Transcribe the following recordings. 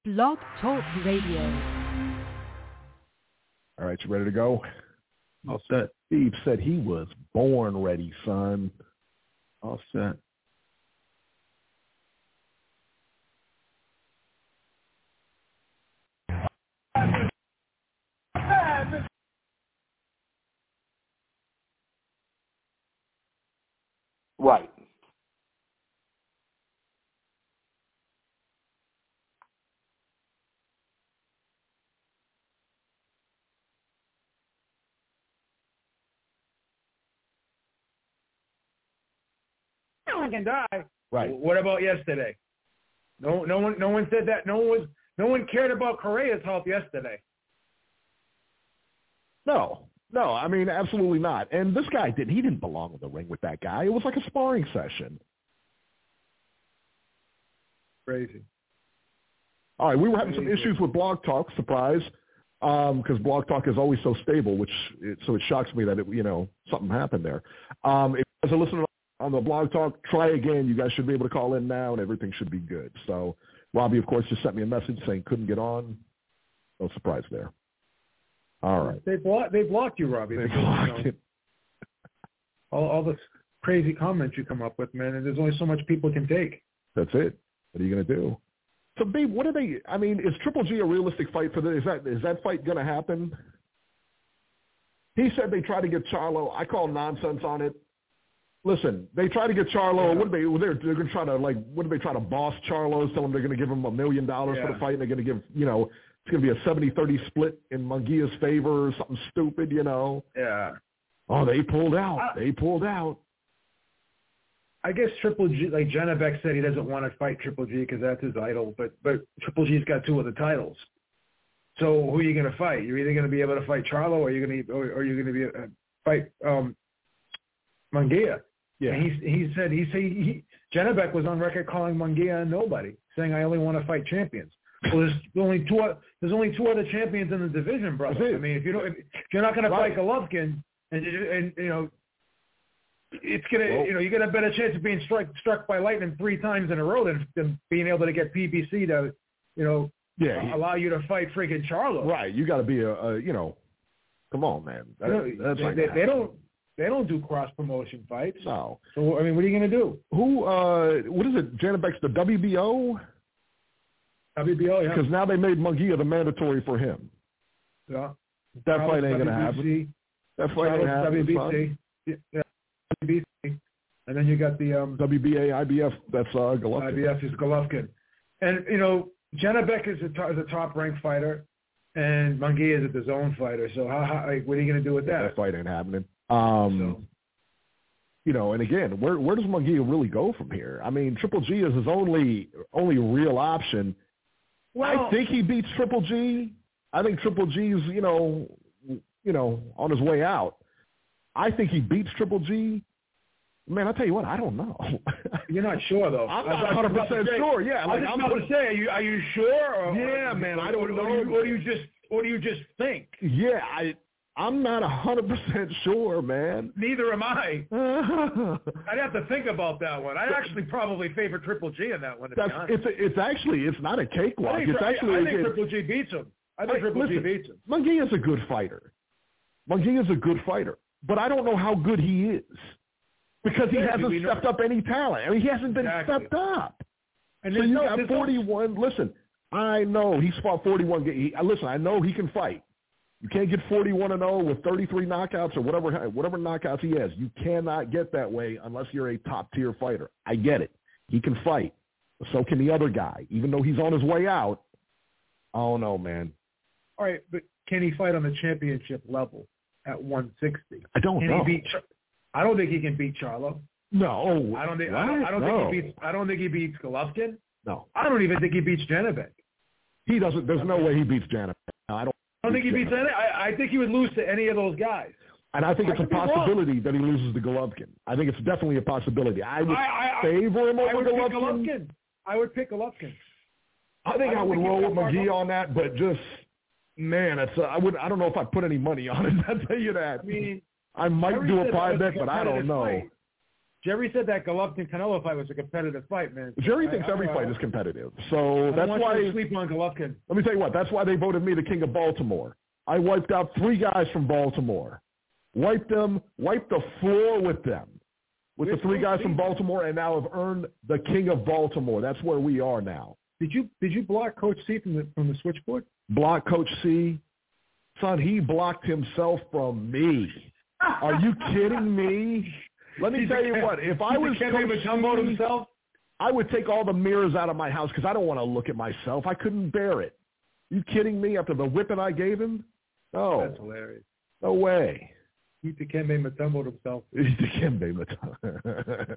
Blog Talk Radio. All right, you ready to go? All set. Steve said he was born ready, son. All set. Right. Anyone can die. Right. What about yesterday? No one said that. No one cared about Correa's health yesterday. No, I mean, absolutely not. And this guy he didn't belong in the ring with that guy. It was like a sparring session. Crazy. All right, we were having some issues with Blog Talk, surprise, because Blog Talk is always so stable, so it shocks me that something happened there. If you guys are listening on the Blog Talk, try again. You guys should be able to call in now, and everything should be good. So Robbie, of course, just sent me a message saying couldn't get on. No surprise there. All right. They blocked you, Robbie. They blocked it. All the crazy comments you come up with, man, and there's only so much people can take. That's it. What are you going to do? So, babe, what are they? I mean, is Triple G a realistic fight for this? Is that fight going to happen? He said they tried to get Charlo. I call nonsense on it. Listen, they try to get Charlo. Yeah. They're going to try to what do they try to boss Charlo? Tell them they're going to give him $1 million for the fight. And they're going to give it's going to be a 70-30 split in Munguia's favor or something stupid, Yeah. Oh, they pulled out. I guess Triple G, like Janabek said, he doesn't want to fight Triple G because that's his idol. But Triple G's got 2 of the titles. So who are you going to fight? You're either going to be able to fight Charlo or you're going to fight Munguia. Yeah. And he said Janabek was on record calling Munguia a nobody, saying I only want to fight champions. Well, there's only two other champions in the division, brother. I mean, if you're not going to fight Golovkin, and it's gonna, you get a better chance of being struck by lightning 3 times in a row than being able to get PBC to, allow you to fight freaking Charlo. Right. You got to be come on, man. They don't do cross promotion fights. No. So I mean, what are you going to do? What is it? Janabek's the WBO. WBO, yeah. Because now they made Munguia the mandatory for him. Yeah. That fight ain't going to happen. That fight ain't happening. WBC. Yeah. WBC. And then you got the WBA, IBF. That's Golovkin. IBF is Golovkin. And, Janabek is a top-ranked fighter, and Munguia is a zone fighter. So how what are you going to do with that? That fight ain't happening. And again, where does Munguia really go from here? I mean, Triple G is his only real option. Well, I think he beats Triple G. I think Triple G's, on his way out. I think he beats Triple G. Man, I'll tell you what, I don't know. You're not sure, though. I'm not 100% sure. Yeah, I'm about to say, are you sure? Or, man, I don't know. Or do you just think? Yeah, I'm not 100% sure, man. Neither am I. I'd have to think about that one. I'd actually probably favor Triple G in that one. It's not a cakewalk. I think Triple G beats him. G beats him. Munguia's a good fighter. But I don't know how good he is because he hasn't stepped up any talent. I mean, he hasn't been stepped up. And so you got 41. Listen, I know he's fought 41. I know he can fight. You can't get 41-0 with 33 knockouts or whatever knockouts he has. You cannot get that way unless you're a top-tier fighter. I get it. He can fight. So can the other guy, even though he's on his way out. I don't know, man. All right, but can he fight on the championship level at 160? I don't know. I don't think he can beat Charlo. No. I don't think he beats Golovkin. No. I don't even think he beats Janabek. He doesn't. There's no way he beats Janabek. I don't think he beats any. I think he would lose to any of those guys. And I think it's a possibility that he loses to Golovkin. I think it's definitely a possibility. I would favor him over Golovkin. I would pick Golovkin. I think I would roll with McGee on that, but just, man, I don't know if I'd put any money on it. I'll tell you that. I mean, I might do a 5 bet, but I don't know. Jerry said that Golovkin-Canelo fight was a competitive fight, man. Jerry thinks every fight is competitive. So that's why I sleep on Golovkin. Let me tell you what. That's why they voted me the king of Baltimore. I wiped out 3 guys from Baltimore. Wiped the floor with them. With the 3 guys from Baltimore, and now have earned the king of Baltimore. That's where we are now. Did you block Coach C from the switchboard? Block Coach C? Son, he blocked himself from me. Are you kidding me? Let me tell you what. If I was Coach C, himself, I would take all the mirrors out of my house because I don't want to look at myself. I couldn't bear it. You kidding me? After the whipping I gave him? No. That's hilarious. No way. He Dikembe Mutombo himself. Dikembe Mutombo.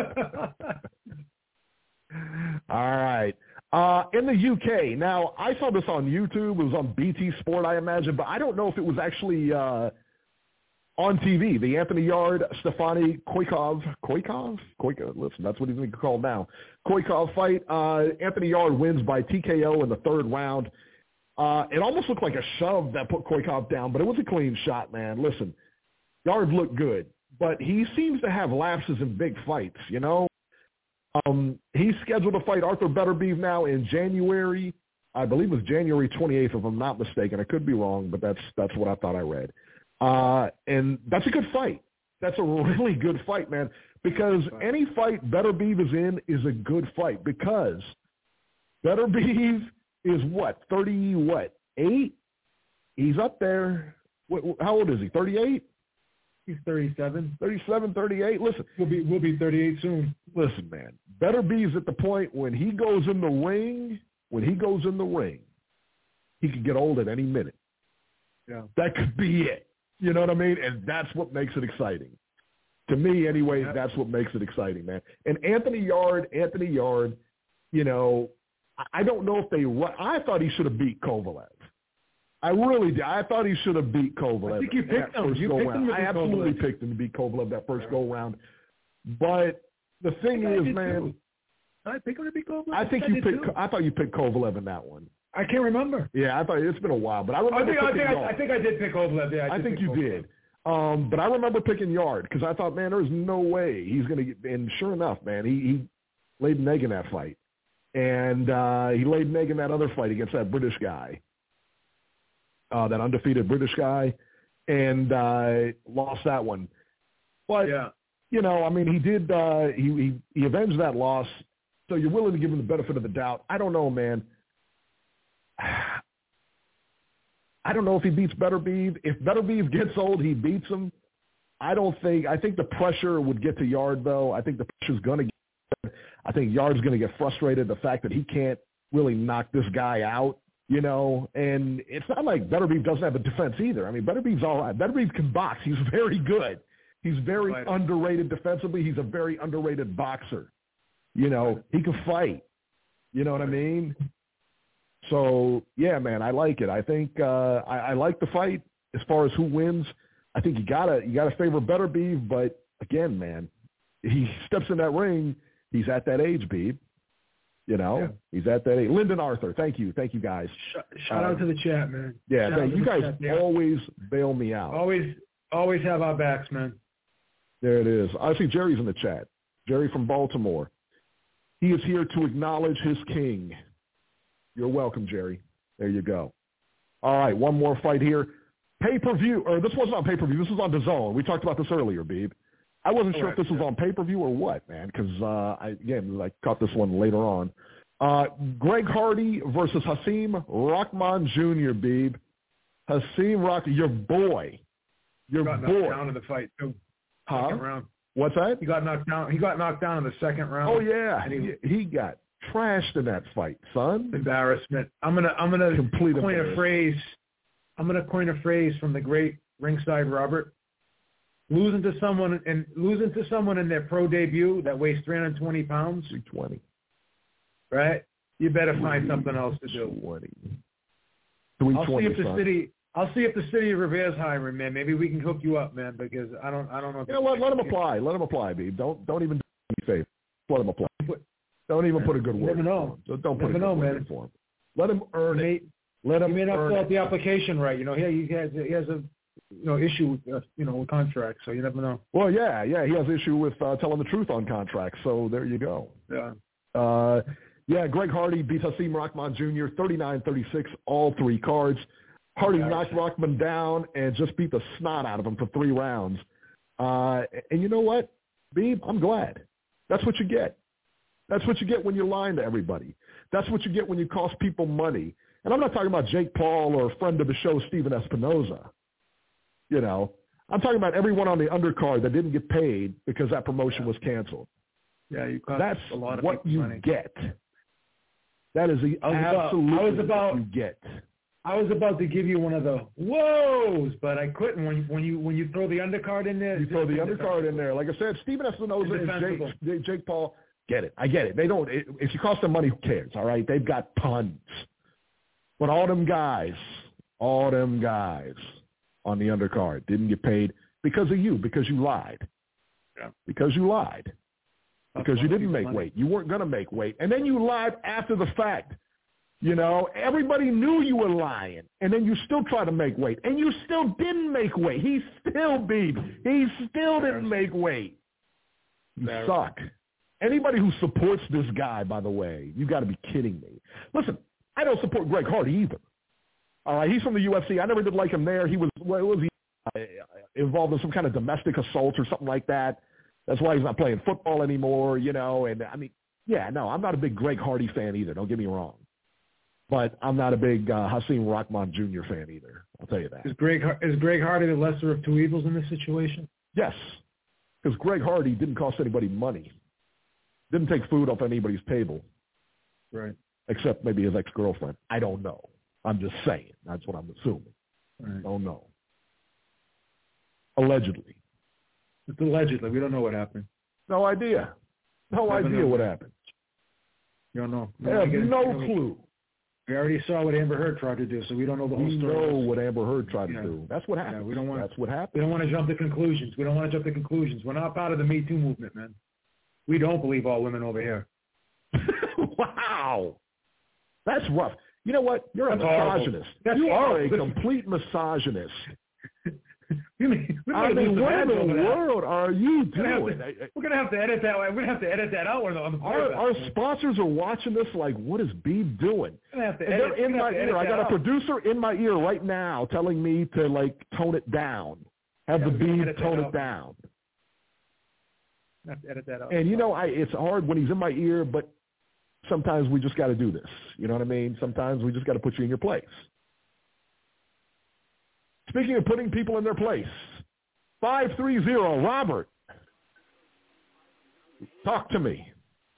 All right. In the UK, now I saw this on YouTube. It was on BT Sport, I imagine, but I don't know if it was actually on TV. The Anthony Yarde, Stefani Koikov, listen, that's what he's being called now. Koikov fight. Anthony Yarde wins by TKO in the 3rd round. It almost looked like a shove that put Koikov down, but it was a clean shot, man. Listen, Yarde looked good, but he seems to have lapses in big fights, you know? He's scheduled to fight Arthur Beterbiev now in January. I believe it was January 28th, if I'm not mistaken. I could be wrong, but that's what I thought I read. And that's a good fight. That's a really good fight, man, because any fight Beterbiev is in is a good fight because Beterbiev is 38? He's up there. How old is he, 38? He's 37. 37, 38. Listen. We'll be 38 soon. Listen, man. Beterbiev's at the point when he goes in the ring, he could get old at any minute. Yeah. That could be it. You know what I mean? And that's what makes it exciting. To me, anyway, That's what makes it exciting, man. And Anthony Yarde, you know, I don't know if I thought he should have beat Kovalev. I really did. I thought he should have beat Kovalev. I think you picked him. I absolutely picked him to beat Kovalev that first go-round. But the thing is, man, I picked him to beat Kovalev. I thought you picked Kovalev in that one. I can't remember. Yeah, I thought it's been a while, but I remember. I think I did pick Kovalev. Yeah, I think you did. But I remember picking Yarde because I thought, man, there's no way he's going to get. And sure enough, man, he laid an egg in that fight, and he laid an egg in that other fight against that British guy. That undefeated British guy, and lost that one. But, you know, I mean, he did he avenged that loss, so you're willing to give him the benefit of the doubt. I don't know, man. I don't know if he beats Beterbiev. If Beterbiev gets old, he beats him. I think the pressure would get to Yarde, though. I think the pressure's going to get. I think Yarde's going to get frustrated, the fact that he can't really knock this guy out. You know, and it's not like Beterbiev doesn't have a defense either. I mean, Beterbiev's all right. Beterbiev can box. He's very good. He's very underrated defensively. He's a very underrated boxer. You know, he can fight. You know what I mean? So, yeah, man, I like it. I think I like the fight as far as who wins. I think you gotta favor Beterbiev, but again, man, he steps in that ring. He's at that age, Beeb. You know, he's at that age. Lyndon Arthur, thank you guys. Shout out to the chat, man. Yeah, you guys always bail me out. Always have our backs, man. There it is. I see Jerry's in the chat. Jerry from Baltimore. He is here to acknowledge his king. You're welcome, Jerry. There you go. All right, one more fight here. Pay-per-view, or this wasn't on pay-per-view. This was on DAZN. We talked about this earlier, Beeb. I wasn't sure if this was on pay-per-view or what, man, because, I caught this one later on. Greg Hardy versus Hasim Rahman Jr., Beeb. Hasim Rahman, your boy. He got knocked down in the fight, too. Second round. What's that? He got knocked down in the second round. Oh, yeah. He got trashed in that fight, son. Embarrassment. I'm gonna coin a phrase. I'm gonna coin a phrase from the great Ringside Robert. Losing to someone in their pro debut that weighs 320 pounds. 320. Right? You better find something else to do. 320. I'll see if the city of Revere's hiring, man. Maybe we can hook you up, man, because I don't know. You know what? Let him apply. Let him apply, Beeb. Don't even do me favor. Let him apply. Don't even put a good word. Never know. So don't put a good word for him. Let him earn it. Let him. He may not fill out the application right. You know, he has issue with with contracts. So you never know. Well, yeah, he has issue with telling the truth on contracts. So there you go. Yeah. Greg Hardy beats Hasim Rahman Jr. 39-36, all 3 cards. Hardy knocked Rahman down and just beat the snot out of him for 3 rounds. And you know what, Beeb? I'm glad. That's what you get. That's what you get when you're lying to everybody. That's what you get when you cost people money. And I'm not talking about Jake Paul or a friend of the show, Steven Espinoza. I'm talking about everyone on the undercard that didn't get paid because that promotion was canceled. Yeah, that's a lot of what you money. Get. That is the absolute what you get. I was about to give you one of the whoas, but I couldn't. When you throw the undercard in there, you throw the undercard in there. Like I said, Steven Espinoza and Jake Paul get it. I get it. They don't. If you cost them money, who cares? All right, they've got tons. But all them guys on the undercard didn't get paid because of you, because you lied. Yeah. Because you lied. Because you didn't make weight. You weren't going to make weight. And then you lied after the fact. Everybody knew you were lying. And then you still tried to make weight. And you still didn't make weight. He still didn't make weight. You suck. Anybody who supports this guy, by the way, you got to be kidding me. Listen, I don't support Greg Hardy either. All right, he's from the UFC. I never did like him there. He was involved in some kind of domestic assault or something like that. That's why he's not playing football anymore, And I mean, I'm not a big Greg Hardy fan either. Don't get me wrong. But I'm not a big Hasim Rahman Jr. fan either. I'll tell you that. Is Greg Hardy the lesser of 2 evils in this situation? Yes, because Greg Hardy didn't cost anybody money. Didn't take food off anybody's table. Right. Except maybe his ex-girlfriend. I don't know. I'm just saying. That's what I'm assuming. Right. I don't know. Allegedly. It's allegedly. We don't know what happened. No idea. No idea what happened. You don't know. I have no clue. We already saw what Amber Heard tried to do, so we don't know the whole story. We know what Amber Heard tried to do. That's what happened. That's what happened. We don't want to jump to conclusions. We're not part of the Me Too movement, man. We don't believe all women over here. Wow. That's rough. You know what? You're a misogynist. You are a complete misogynist. I mean, what in the world are you doing? We're going to have to edit that. We're going to have to edit that out on the Our sponsors are watching this like, what is Beeb doing? They're in my ear. I got a producer in my ear right now telling me to, like, tone it down. Have the Beeb tone it down. Have to edit that out. And, it's hard when he's in my ear, but sometimes we just got to do this. You know what I mean? Sometimes we just got to put you in your place. Speaking of putting people in their place, 530, Robert, talk to me.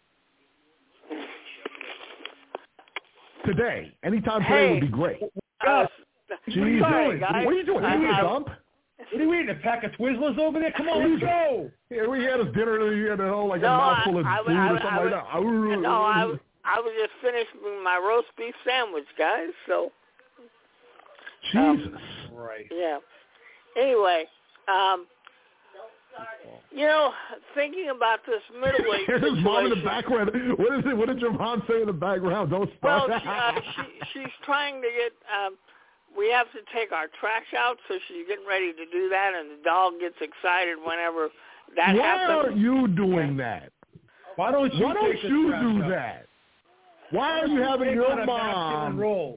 Today, anytime today would be great. Jesus. What are you doing? Are you a dump? What are you eating, a pack of Twizzlers over there? Come on, let's go. Yeah, we had his dinner, a mouthful of food or something like that. I was just finishing my roast beef sandwich, guys, so. Jesus. Right. Yeah. Anyway, thinking about this middleweight situation. His mom in the background. What is it? What did your mom say in the background? Don't start. Well, she's trying to get. We have to take our trash out, so she's getting ready to do that, and the dog gets excited whenever that happens. Why are you doing that? Why don't you do that? Why are you having your mom role?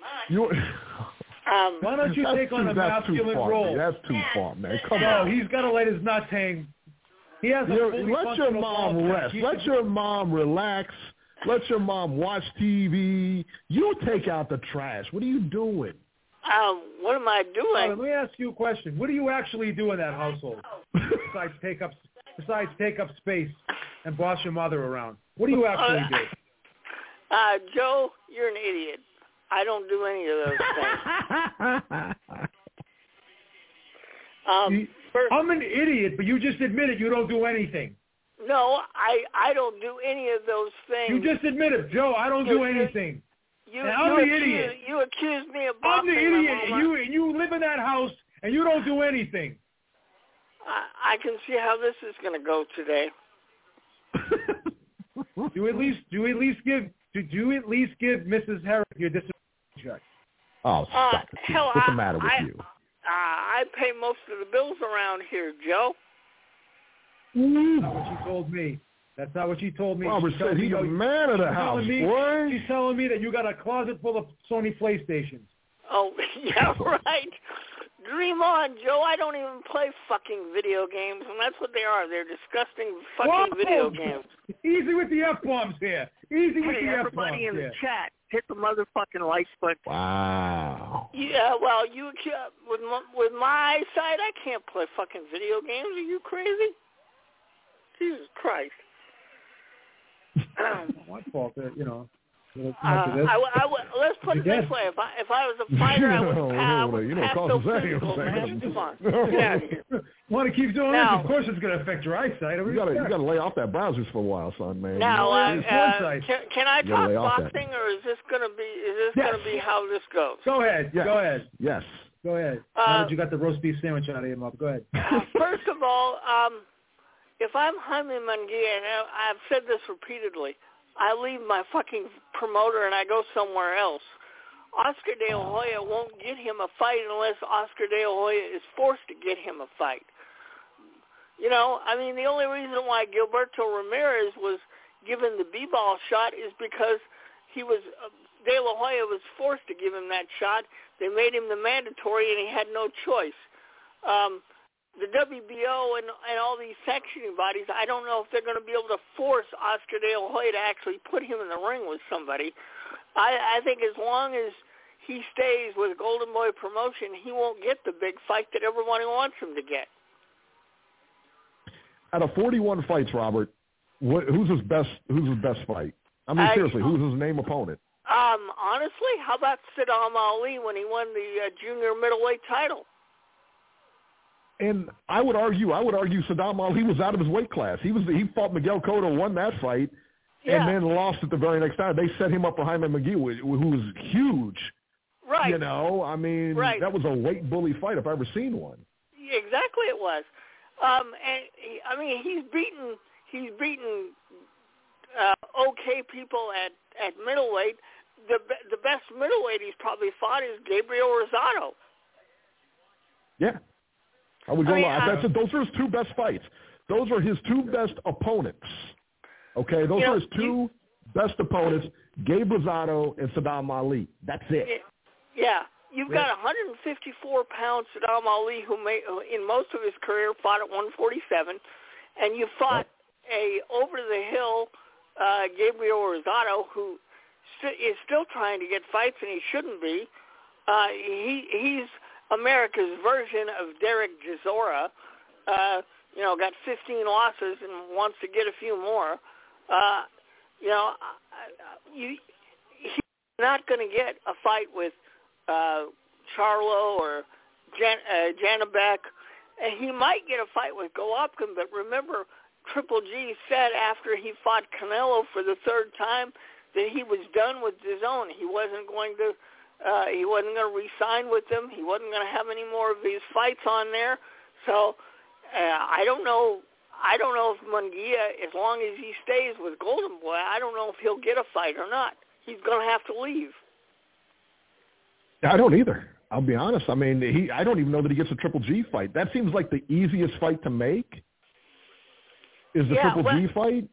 Why don't you take on a masculine role? That's too far, man. Come on. He's got to let his nuts hang. He has let your mom rest. Let your mom relax. Let your mom watch TV. You take out the trash. What are you doing? What am I doing? Let me ask you a question. What do you actually do in that household besides take up space and boss your mother around? What do you actually do? Joe, you're an idiot. I don't do any of those things. I'm an idiot, but you just admitted you don't do anything. No, I don't do any of those things. You just admitted, Joe, I don't do anything. I'm the idiot. You accuse me of bossing. I'm the idiot, and you live in that house, and you don't do anything. I can see how this is going to go today. Do you at least give Mrs. Herrick your discipline check? Oh, stop it. What's the matter with you? I pay most of the bills around here, Joe. That's not what you told me. That's not what you told me. Robert said he's a man of the house, boy. She's telling me that you got a closet full of Sony PlayStations. Oh, yeah, right. Dream on, Joe. I don't even play fucking video games, and that's what they are. They're disgusting fucking video games. Easy with the F-bombs here. Easy with the F-bombs everybody in here. the chat, hit the motherfucking like button. Wow. Yeah, well, with my eyesight, I can't play fucking video games. Are you crazy? Jesus Christ. My fault, you know. Let's put it this way: if I was a fighter, I would pass those physical matches. Come on, get want to keep doing this? Of course, it's going to affect your eyesight. You got to lay off that browsers for a while, son, man. Now, can I talk boxing, or is this going to be how this goes? Go ahead. Yes. Go ahead. Yes. Go ahead. Now that you got the roast beef sandwich out of your mouth, go ahead. First of all, if I'm Jaime Munguia, and I've said this repeatedly, I leave my fucking promoter and I go somewhere else. Oscar De La Hoya won't get him a fight unless Oscar De La Hoya is forced to get him a fight. You know, I mean, the only reason why Gilberto Ramirez was given the B-ball shot is because De La Hoya was forced to give him that shot. They made him the mandatory and he had no choice. The WBO and all these sanctioning bodies, I don't know if they're going to be able to force Oscar De La Hoya to actually put him in the ring with somebody. I think as long as he stays with Golden Boy Promotion, he won't get the big fight that everybody wants him to get. Out of 41 fights, Robert, who's his best fight? I mean, seriously, who's his name opponent? Honestly, how about Saddam Ali when he won the junior middleweight title? And I would argue Saddam Ali was out of his weight class. He fought Miguel Cotto, won that fight, and then lost it the very next time. They set him up for Jaime Munguia, who was huge. Right. You know, I mean, that was a weight bully fight if I've ever seen one. Exactly, it was. And he's beaten okay people at middleweight. The best middleweight he's probably fought is Gabriel Rosado. Yeah. I would go. Those are his two best fights. Those are his two best opponents. Okay, those are his two best opponents: Gabe Rosado and Saddam Ali. That's it. Yeah, you've got 154-pound Saddam Ali, who in most of his career fought at 147, and you fought a over-the-hill Gabriel Rosado, who is still trying to get fights, and he shouldn't be. He's America's version of Derek Chisora, got 15 losses and wants to get a few more. He's not going to get a fight with Charlo or Janibek. He might get a fight with Golovkin, but remember, Triple G said after he fought Canelo for the third time that he was done with DAZN. He wasn't going to re-sign with them. He wasn't going to have any more of these fights on there. So I don't know if Munguia, as long as he stays with Golden Boy, I don't know if he'll get a fight or not. He's going to have to leave. I don't either. I'll be honest. I mean, I don't even know that he gets a Triple G fight. That seems like the easiest fight to make is the Triple G fight.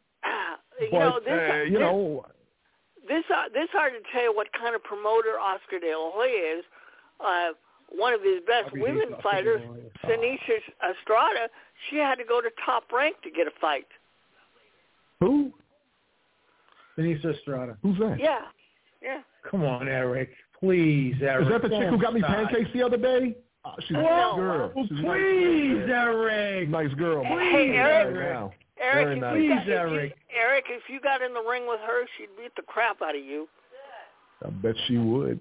This hard to tell you what kind of promoter Oscar De La Hoya is. One of his best women fighters, Seniesa Estrada, she had to go to Top Rank to get a fight. Who? Seniesa Estrada. Who's that? Yeah. Come on, Eric. Please, Eric. Is that the chick who got me pancakes the other day? She's a nice girl. Please, Eric. Nice girl. Hey, Eric. Eric, if you got in the ring with her, she'd beat the crap out of you. I bet she would.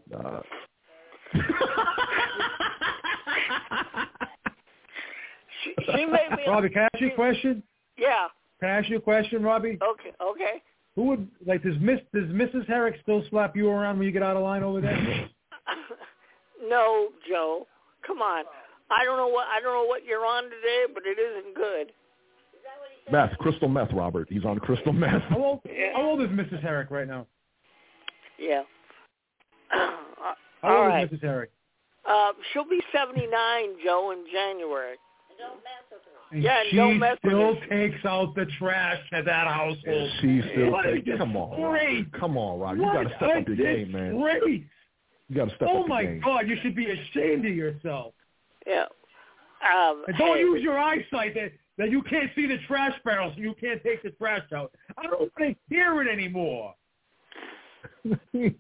She made me. Robbie, can I ask you a question? Yeah. Can I ask you a question, Robbie? Okay. Who would does Mrs. Herrick still slap you around when you get out of line over there? No, Joe. Come on. I don't know what you're on today, but it isn't good. Meth, crystal meth, Robert. He's on crystal meth. How old is Mrs. Herrick right now? Yeah. How old is Mrs. Herrick? She'll be 79, Joe, in January. And yeah, she don't mess still with takes out the trash at that household. She still takes. Come on, Rob. You got to step up your game, man. Great. You got to step up your game. Oh, my God. You should be ashamed of yourself. Yeah. And don't use your eyesight that you can't see the trash barrels and you can't take the trash out. I don't want to hear it anymore. Okay,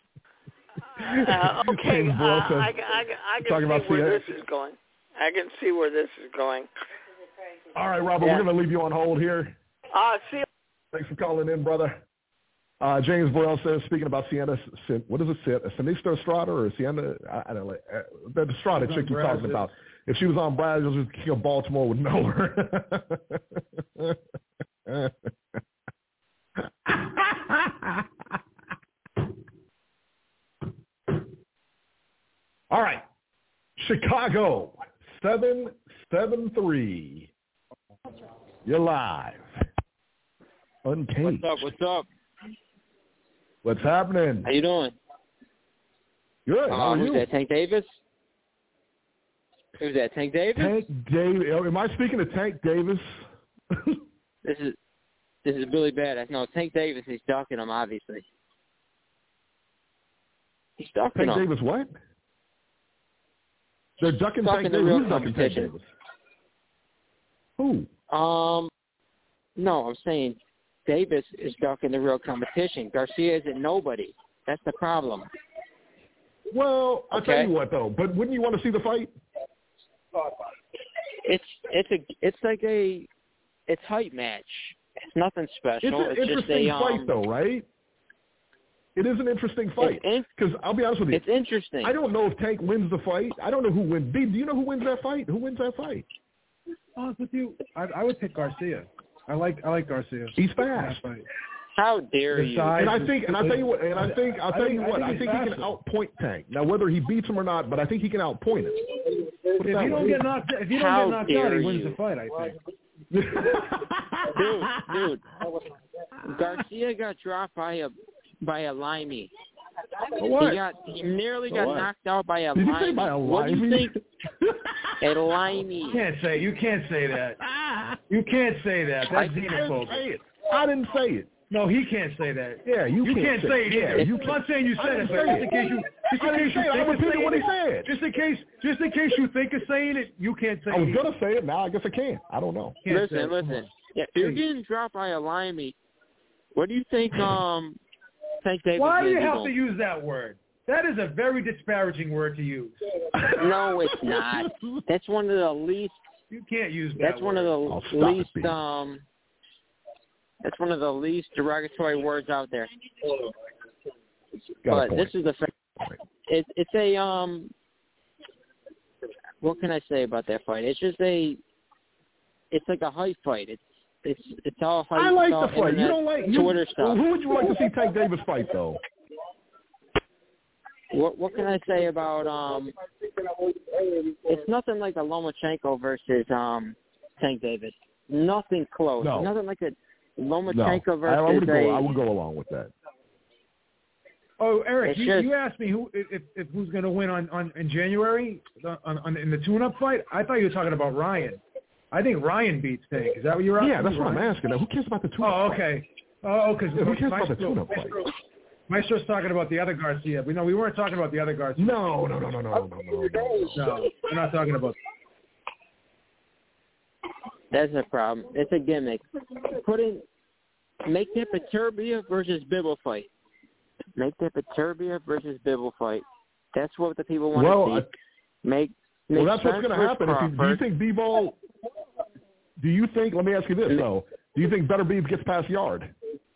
I can see where this is going. I can see where this is going. All right, Robert, we're going to leave you on hold here. See you. Thanks for calling in, brother. James Burrell says, speaking about Sienna, what is it, Sinistro Estrada or Sienna? I don't know. The Estrada chick you're talking about. If she was on Brazos, King of Baltimore would know her. All right. Chicago, 773. You're live. Uncaged. What's up? What's happening? How you doing? Good. How are you? Who's that, Tank Davis? Who's that, Tank Davis? Tank Davis. Am I speaking to Tank Davis? This is Billy Badass. No, Tank Davis. He's ducking him, obviously. He's ducking him. Tank Davis what? They're ducking Tank Davis. Who's ducking Tank Davis? Who? No, I'm saying Davis is ducking the real competition. Garcia isn't nobody. That's the problem. Well, I'll tell you what though. But wouldn't you want to see the fight? It's hype match. It's nothing special. It's an interesting fight though, right? It is an interesting fight. Because I'll be honest with you. It's interesting. I don't know if Tank wins the fight. I don't know who wins. Do you know who wins that fight? Who wins that fight? Honest with you, I would pick Garcia. I like Garcia. He's fast. How dare you? And I think he can outpoint Tank. Now whether he beats him or not, but I think he can outpoint him. If you don't get knocked out, he wins the fight, I think. Dude, Garcia got dropped by a limey. What? He nearly got knocked out by a limey. Did you say by a limey? What do you think? A limey. You can't say that. You can't say that. That's xenophobic. I didn't say it. No, he can't say that. Yeah, you can't say it either. I'm not saying you said it, but just in case you think what he said. Just in case you think of saying it, you can't say it. I was gonna say it. Now I guess I can't. I don't know. Listen. Yeah, if you're getting dropped by a limey, what do you think? Tank Davis. Why do you have to use that word? That is a very disparaging word to use. No, it's not. That's one of the least. You can't use that. That's one of the least. That's one of the least derogatory words out there. But this is the fact. It's a What can I say about that fight? It's just it's like a hype fight. It's all hype. I like the fight. You don't like Twitter stuff. Who would you like to see Tank Davis fight though? What can I say about it's nothing like a Lomachenko versus Tank Davis. Nothing close. No. Nothing like a Lomachenko versus I would go along with that. Oh, Eric, you asked me who's going to win in January in the tune-up fight. I thought you were talking about Ryan. I think Ryan beats Tank. Is that what you're asking? Yeah, that's what I'm asking. Now, who cares about the tune-up? Oh, okay. Because who cares about the tune-up fight? Maestro's talking about the other Garcia. We weren't talking about the other Garcia. No. No, we're not talking about. That's a problem. It's a gimmick. Make that Peturbia versus Bibble fight. Make that Peturbia versus Bibble fight. That's what the people want to see. Make that's what's going to happen. Do you think Bivol? Let me ask you this though. Do you think Better Beebs gets past Yard?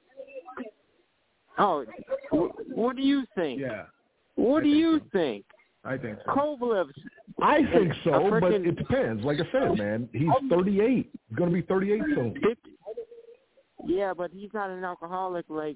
Oh, what do you think? Yeah. What do you think? I think so. Kovalev's. I think so, but it depends. Like I said, man, he's 38. He's going to be 38 soon. Yeah, but he's not an alcoholic like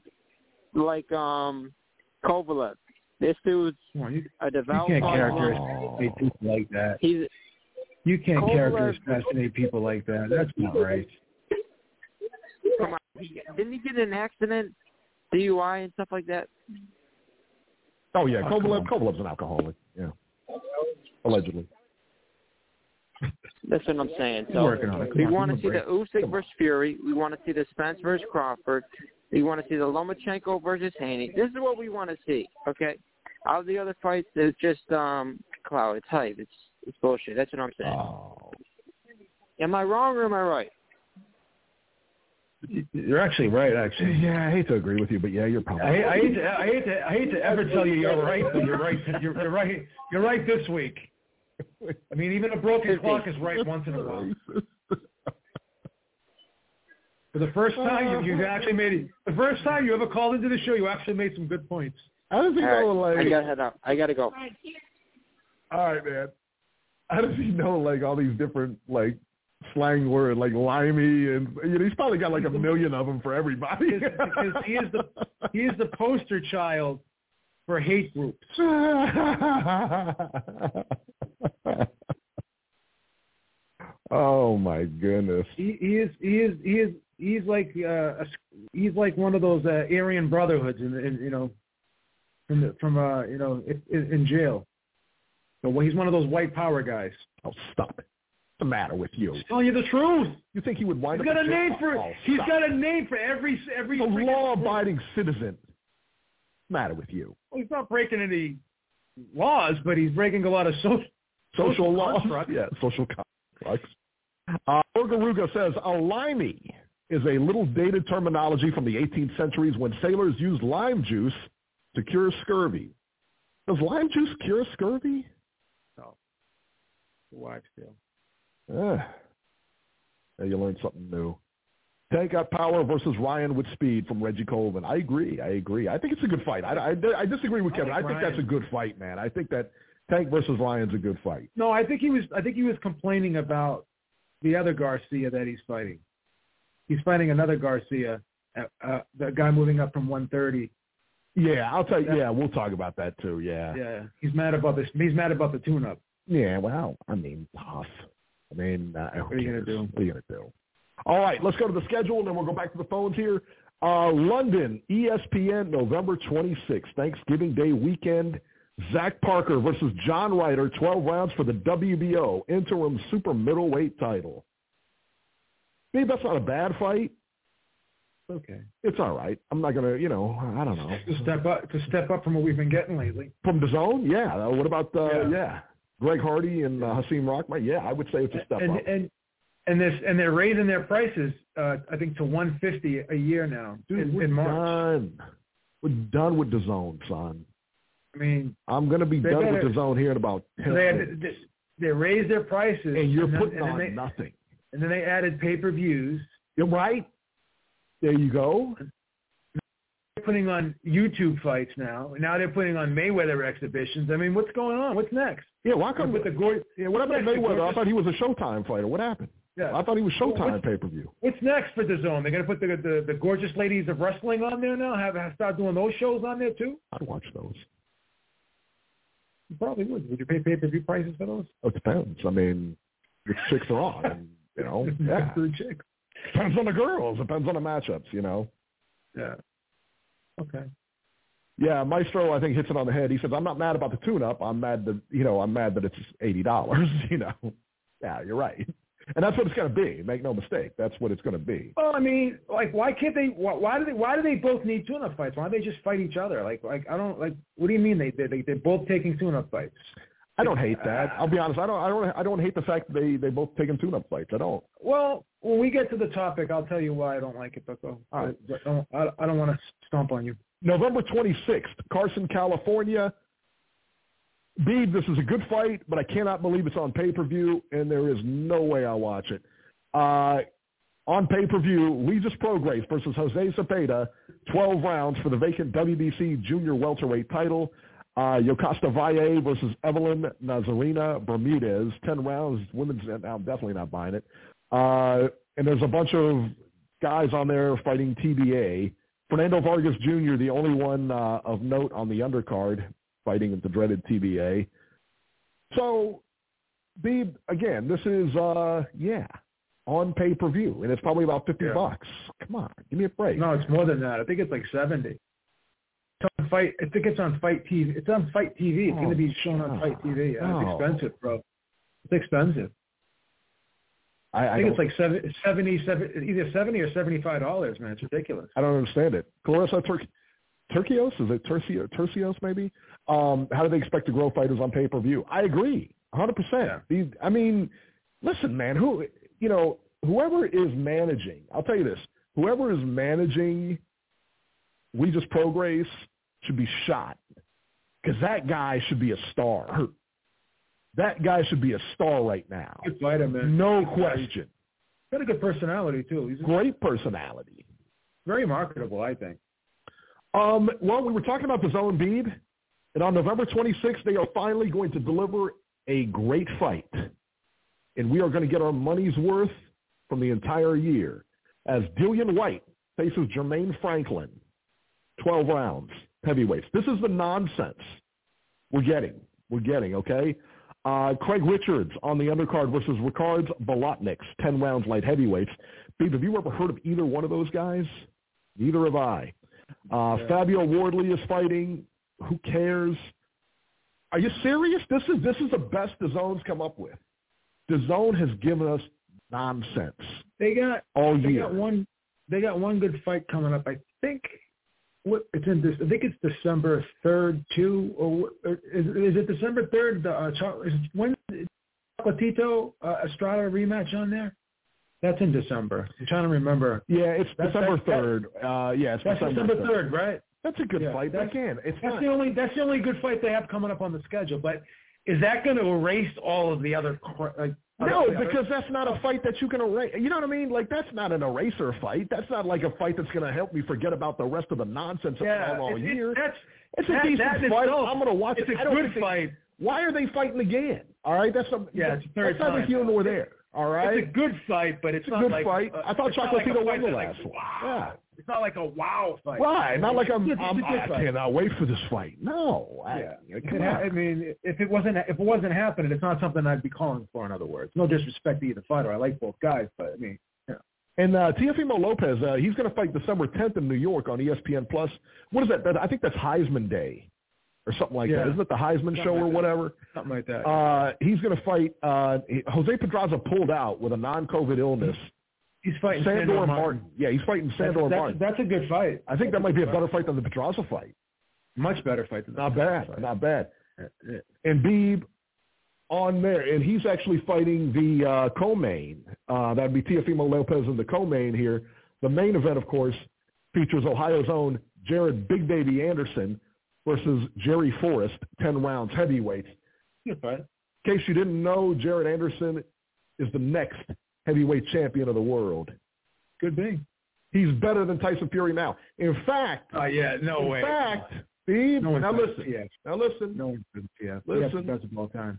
Kovalev. This dude's a devout. You can't characterize people like that. You can't assassinate people like that. That's not right. Come on. Didn't he get in an accident? DUI and stuff like that? Oh, yeah. Kovalev's an alcoholic. Yeah. allegedly. That's what I'm saying. So we want to see the Usyk versus Fury. We want to see the Spence versus Crawford. We want to see the Lomachenko versus Haney. This is what we want to see, okay? All the other fights is just clout. It's hype. It's bullshit. That's what I'm saying. Oh. Am I wrong or am I right? You're actually right. Actually, yeah. I hate to agree with you, but yeah, you're probably. I hate to ever tell you you're right, but you're right. You're right. You're right this week. I mean, even a broken clock is right once in a while. For the first time, you've actually made it. The first time you ever called into the show, you actually made some good points. How does he know, like... I gotta head out. I gotta go. All right, man. How does he know, like, all these different, like, slang words, like limey, and he's probably got like a million of them for everybody. Because he is the poster child for hate groups. Oh my goodness. He's like one of those Aryan Brotherhoods in jail. So he's one of those white power guys. Oh, stop it. What's the matter with you? I'm telling you the truth. You think he would wind up? He's got a name for every a law-abiding citizen. What's the matter with you? Well, he's not breaking any laws, but he's breaking a lot of social laws. Yeah, social constructs. Orgaruga says a limey is a little dated terminology from the 18th centuries when sailors used lime juice to cure scurvy. Does lime juice cure scurvy? No. The wife's tale. Yeah, you learned something new. Tank got power versus Ryan with speed from Reggie Colvin. I agree. I think it's a good fight. I disagree with Kevin. I think that's a good fight, man. I think that Tank versus Ryan's a good fight. No, I think he was complaining about the other Garcia that he's fighting. He's fighting another Garcia, the guy moving up from 130. Yeah, I'll tell you. Yeah, we'll talk about that too. Yeah. Yeah, he's mad about this. He's mad about the tune-up. Yeah, well, I mean, tough. I mean, what are you gonna do? What are you gonna do? All right, let's go to the schedule, and then we'll go back to the phones here. London, ESPN, November 26th, Thanksgiving Day weekend. Zach Parker versus John Ryder, 12 rounds for the WBO interim super middleweight title. Maybe that's not a bad fight. Okay. It's all right. I'm not going to, I don't know. To step up from what we've been getting lately. From the zone? Yeah. What about, Greg Hardy and Hasim Rahman? Yeah, I would say it's a step up. And they're raising their prices, I think, to $150 a year now. Dude, in March. We're done with the zone, son. I mean, I'm going to be done with the zone here in about 10 minutes. They raised their prices. And you're putting on nothing. And then they added pay-per-views. You're right. There you go. They're putting on YouTube fights now. Now they're putting on Mayweather exhibitions. I mean, what's going on? What's next? Yeah, why come with the what happened to Mayweather? I thought he was a Showtime fighter. What happened? Yeah. I thought he was Showtime pay-per-view. What's next for the zone? They're going to put the gorgeous ladies of wrestling on there now? Have start doing those shows on there too? I'd watch those. You probably would. Would you pay pay-per-view prices for those? It depends. I mean, which chicks are on, and, yeah. The chicks. Depends on the girls. Depends on the matchups, Yeah. Okay. Yeah, Maestro, I think, hits it on the head. He says, "I'm not mad about the tune-up. I'm mad that it's $80. Yeah, you're right, and that's what it's going to be. Make no mistake, that's what it's going to be. Well, I mean, like, why can't they? Why do they both need tune-up fights? Why don't they just fight each other? Like I don't like. What do you mean they're both taking tune-up fights? I don't hate that. I'll be honest. I don't hate the fact that they both taking tune-up fights. I don't. Well, when we get to the topic, I'll tell you why I don't like it. But go. I don't want to stomp on you. November 26th, Carson, California. Beeb, this is a good fight, but I cannot believe it's on pay-per-view, and there is no way I'll watch it. On pay-per-view, Regis Prograis versus Jose Cepeda, 12 rounds for the vacant WBC junior welterweight title. Yokasta Valle versus Evelyn Nazarena Bermudez, 10 rounds. Women's, I'm definitely not buying it. And there's a bunch of guys on there fighting TBA. Fernando Vargas Jr., the only one of note on the undercard, fighting at the dreaded TBA. So, Beeb, again, this is, on pay-per-view, and it's probably about $50. Come on, give me a break. No, it's more than that. I think it's like $70. on Fight. I think it's on Fight TV. It's on Fight TV. It's going to be shown on Fight TV. It's expensive, bro. It's expensive. I think it's like either $70 or $75, man. It's ridiculous. I don't understand it. Clarissa Turcios, is it Turcios maybe? How do they expect to grow fighters on pay-per-view? I agree, 100%. Yeah. I mean, listen, man, whoever is managing, I'll tell you this, whoever is managing Regis Prograis should be shot because that guy should be a star. That guy should be a star right now. Good fighter, man. No question. Got a good personality, too. He's great personality. Very marketable, I think. Well, we were talking about the DAZN Beeb, and on November 26th, they are finally going to deliver a great fight. And we are going to get our money's worth from the entire year as Dillian White faces Jermaine Franklin, 12 rounds, heavyweights. This is the nonsense we're getting, okay? Craig Richards on the undercard versus Ricards Bolotniks, 10 rounds light heavyweights. Beeb, have you ever heard of either one of those guys? Neither have I. Fabio Wardley is fighting. Who cares? Are you serious? This is the best DAZN's come up with. DAZN has given us nonsense. They got year. They got one good fight coming up. I think it's December 3rd too, or is it December 3rd? When Chocolatito Estrada rematch on there? That's in December. I'm trying to remember. Yeah, it's December 3rd. It's December 3rd, right? That's a good fight. That's the only good fight they have coming up on the schedule. But is that going to erase all of the other? No, because that's not a fight that you can erase. You know what I mean? Like, that's not an eraser fight. That's not like a fight that's going to help me forget about the rest of the nonsense all year. It's a decent fight. I'm going to watch it. It's a good fight. Why are they fighting again? All right, that's neither here nor there. All right, it's a good fight, but it's not good like fight. I thought Chocolatito won the last one. Yeah. It's not like a wow fight. Right. Not like I cannot wait for this fight. No. I mean, if it wasn't happening, it's not something I'd be calling for, in other words. No disrespect to either fighter. I like both guys, but I mean, yeah. And Teofimo Lopez, he's going to fight December 10th in New York on ESPN+. What is that? I think that's Heisman Day or something like that. Isn't it the Heisman show or whatever? Something like that. He's going to fight Jose Pedraza pulled out with a non-COVID illness. He's fighting Sandor Martin. Yeah, he's fighting Sandor Martin. That's a good fight. I think that might be a better fight than the Pedraza fight. Much better fight than Not bad. And Beeb on there, and he's actually fighting the co-main. That'd be Teofimo Lopez in the co-main here. The main event, of course, features Ohio's own Jared Big Baby Anderson versus Jerry Forrest, 10 rounds heavyweights. Good fight. In case you didn't know, Jared Anderson is the next heavyweight champion of the world. Could be. He's better than Tyson Fury now. In fact. No way. In fact, Steve, now listen. No one's been Listen. That's all time.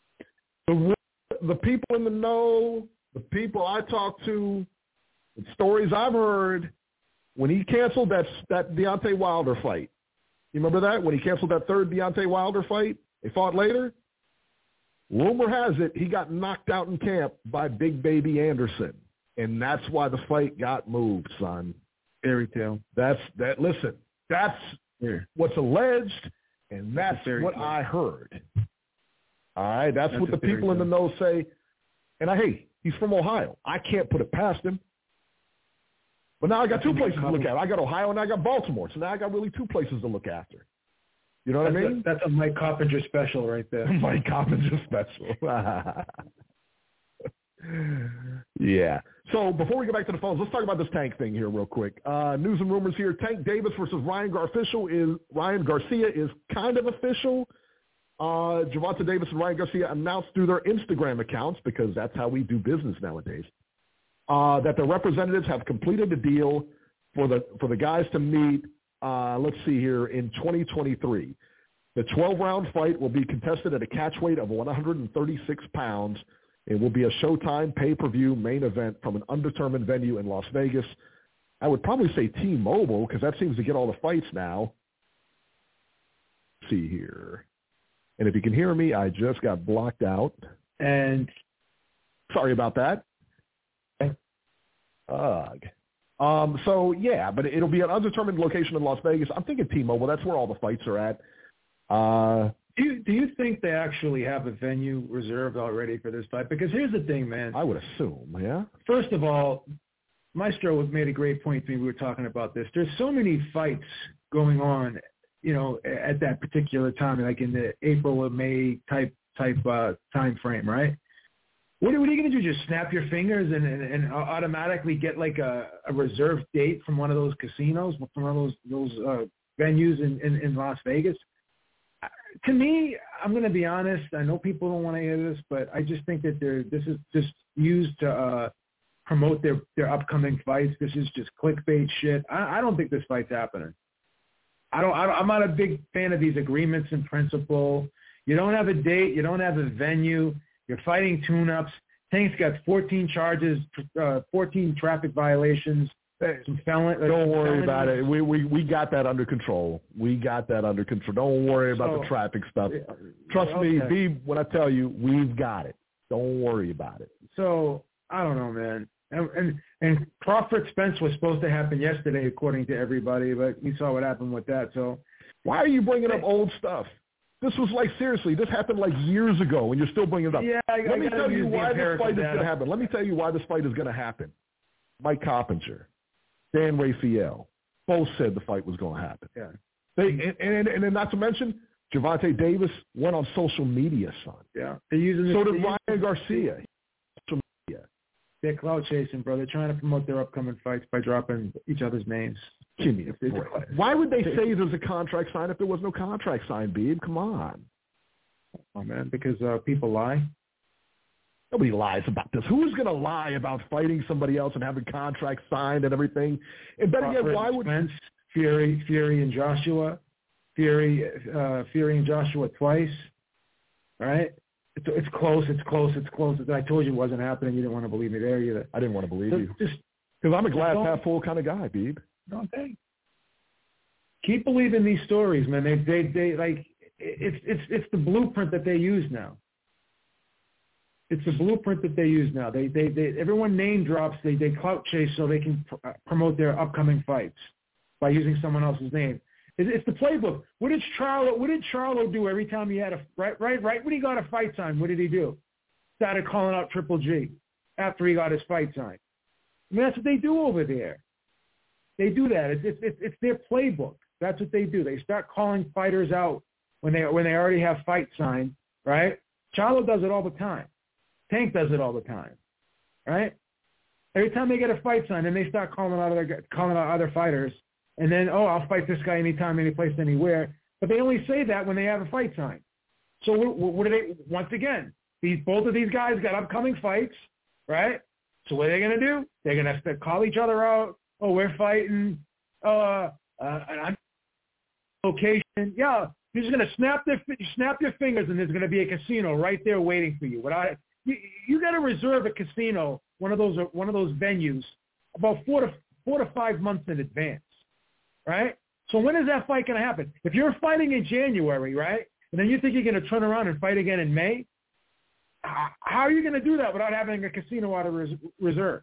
The people in the know, the people I talk to, the stories I've heard, when he canceled that Deontay Wilder fight. You remember that? When he canceled that third Deontay Wilder fight? They fought later? Rumor has it he got knocked out in camp by Big Baby Anderson, and that's why the fight got moved, son. Fairy tale. Listen, that's what's alleged, and that's what I heard. All right, that's what the people in the know say. And he's from Ohio. I can't put it past him. But now I got two places to look at. I got Ohio and I got Baltimore, so now I got really two places to look after. You know what I mean? That's a Mike Coppinger special right there. Mike Coppinger special. Yeah. So before we get back to the phones, let's talk about this Tank thing here real quick. News and rumors here. Tank Davis versus Ryan Garcia is kind of official. Gervonta Davis and Ryan Garcia announced through their Instagram accounts, because that's how we do business nowadays, that the representatives have completed the deal for the guys to meet, let's see here, in 2023. The 12-round fight will be contested at a catch weight of 136 pounds. It will be a Showtime pay-per-view main event from an undetermined venue in Las Vegas. I would probably say T-Mobile, because that seems to get all the fights now. Let's see here. And if you can hear me, I just got blocked out. And sorry about that. Ugh. So yeah, but it'll be an undetermined location in Las Vegas. I'm thinking T-Mobile. That's where all the fights are at. Do you think they actually have a venue reserved already for this fight? Because here's the thing, man. I would assume, yeah. First of all, Maestro made a great point to me. We were talking about this. There's so many fights going on, at that particular time, like in the April or May type time frame, right? What are you going to do? Just snap your fingers and automatically get like a reserved date from one of those casinos, from one of those venues in Las Vegas? To me, I'm going to be honest. I know people don't want to hear this, but I just think that this is just used to promote their upcoming fights. This is just clickbait shit. I don't think this fight's happening. I'm not a big fan of these agreements in principle. You don't have a date. You don't have a venue. You're fighting tune-ups. Tank's got 14 charges, 14 traffic violations. Some don't worry about it. We got that under control. Don't worry about the traffic stuff. Trust me, B, when I tell you, we've got it. Don't worry about it. So, I don't know, man. And Crawford Spence was supposed to happen yesterday, according to everybody, but we saw what happened with that. So, why are you bringing up old stuff? This was seriously, this happened years ago, and you're still bringing it up. Yeah, Let me tell you why this fight is going to happen. Let me tell you why this fight is going to happen. Mike Coppinger, Dan Rafael, both said the fight was going to happen. Yeah. And then not to mention, Gervonta Davis went on social media, son. Yeah. They're using so did Ryan Garcia. Social media. They're clout chasing, bro. They're trying to promote their upcoming fights by dropping each other's names. Give me a break. Why would they say there's a contract signed if there was no contract signed, Beeb? Come on. Oh, man, because people lie. Nobody lies about this. Who's going to lie about fighting somebody else and having contracts signed and everything? And better yet, why would Spence, Fury and Joshua, Fury and Joshua twice, right? It's close. I told you it wasn't happening. You didn't want to believe me there either. I didn't want to believe you. Because I'm a glass half full kind of guy, Beeb. Okay. Keep believing these stories, man. They like it's the blueprint that they use now. It's the blueprint that they use now. They everyone name drops. They clout chase so they can promote their upcoming fights by using someone else's name. It's the playbook. What did Charlo do every time he had a right when he got a fight signed? What did he do? Started calling out Triple G after he got his fight signed. I mean, that's what they do over there. They do that. It's their playbook. That's what they do. They start calling fighters out when they already have fights signed, right? Charlo does it all the time. Tank does it all the time, right? Every time they get a fight signed, and they start calling out other fighters, and then, I'll fight this guy anytime, any place, anywhere. But they only say that when they have a fight signed. So what do they? Once again, both of these guys got upcoming fights, right? So what are they going to do? They're going to have to call each other out. Oh, we're fighting. I'm location. Yeah, you're just going to snap your fingers, and there's going to be a casino right there waiting for you. You got to reserve a casino, one of those venues, about 4 to 5 months in advance, right? So when is that fight going to happen? If you're fighting in January, right, and then you think you're going to turn around and fight again in May, how are you going to do that without having a casino out of reserve?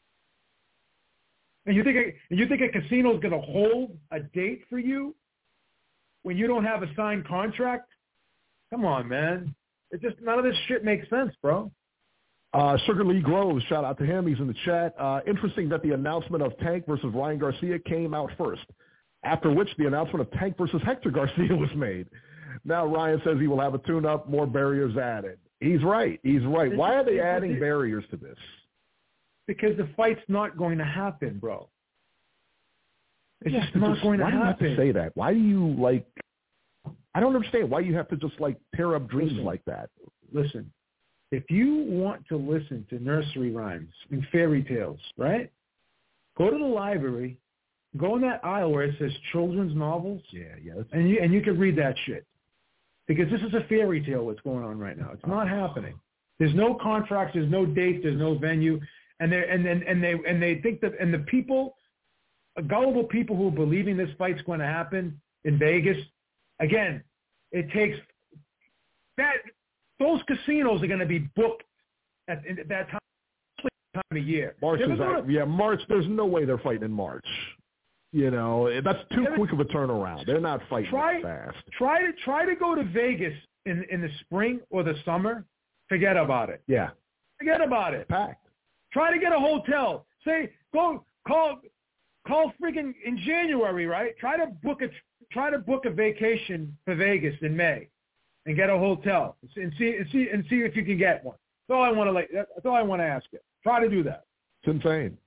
And you think a casino is going to hold a date for you when you don't have a signed contract? Come on, man. It just none of this shit makes sense, bro. Sugar Lee Groves, shout out to him. He's in the chat. Interesting that the announcement of Tank versus Ryan Garcia came out first, after which the announcement of Tank versus Hector Garcia was made. Now Ryan says he will have a tune-up, more barriers added. He's right. Why are they adding barriers to this? Because the fight's not going to happen, bro. It's just not going to happen. Why do you have to say that? Why do you, I don't understand why you have to just, tear up dreams like that. Listen, if you want to listen to nursery rhymes and fairy tales, right, go to the library, go in that aisle where it says children's novels, and you can read that shit. Because this is a fairy tale what's going on right now. It's not happening. There's no contracts, there's no dates, there's no venue. And they think that, and the people, gullible people who are believing this fight's going to happen in Vegas, again, it takes that, those casinos are going to be booked at that time time of year. March March. There's no way they're fighting in March. You know, that's too quick of a turnaround. They're not fighting fast. Try to go to Vegas in the spring or the summer. Forget about it. Yeah. Forget about it. Packed. Try to get a hotel. Say call freaking in January, right? Try to book a vacation for Vegas in May, and get a hotel and see if you can get one. That's all I want to That's all I want to ask you. Try to do that. It's insane.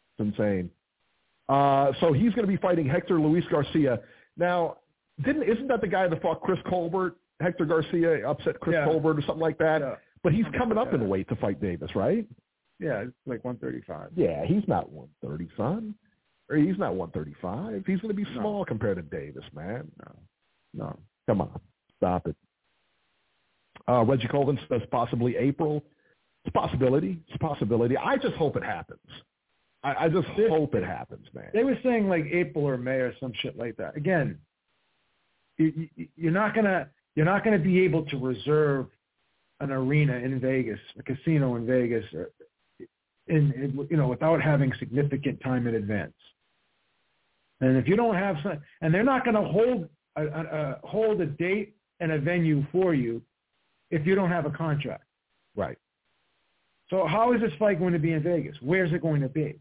So he's going to be fighting Hector Luis Garcia. Now, isn't that the guy that fought Chris Colbert? Hector Garcia upset Chris Colbert or something like that. Yeah. But he's coming up in weight to fight Davis, right? Yeah, it's like 135. Yeah, he's not 130, son. Or he's not 135. He's going to be small compared to Davis, man. No. Come on. Stop it. Reggie Colvin says possibly April. It's a possibility. I just hope it happens. I just hope it happens, man. They were saying like April or May or some shit like that. Again, you're not gonna be able to reserve an arena in Vegas, a casino in Vegas, without having significant time in advance. And if you don't have and they're not going to hold a date and a venue for you if you don't have a contract. Right. So how is this fight going to be in Vegas? Where's it going to be?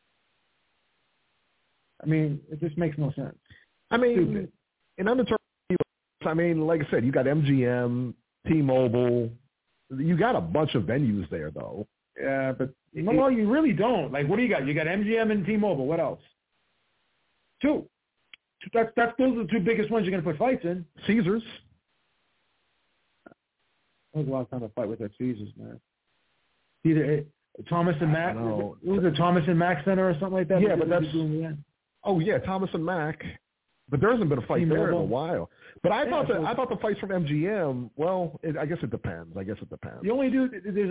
I mean, it just makes no sense. I mean, in undetermined, like I said, you got MGM, T-Mobile. You got a bunch of venues there, though. Yeah, but no, you really don't. Like, what do you got? You got MGM and T-Mobile. What else? Two. Those are the two biggest ones you're going to put fights in. Caesars. That was a long time to fight with that Caesars, man. Either Thomas and Mack. Was it Thomas and Mack Center or something like that? Yeah, but that's. Oh yeah, Thomas and Mack. But there hasn't been a fight there in a while. But I thought the fights from MGM. Well, I guess it depends. The only two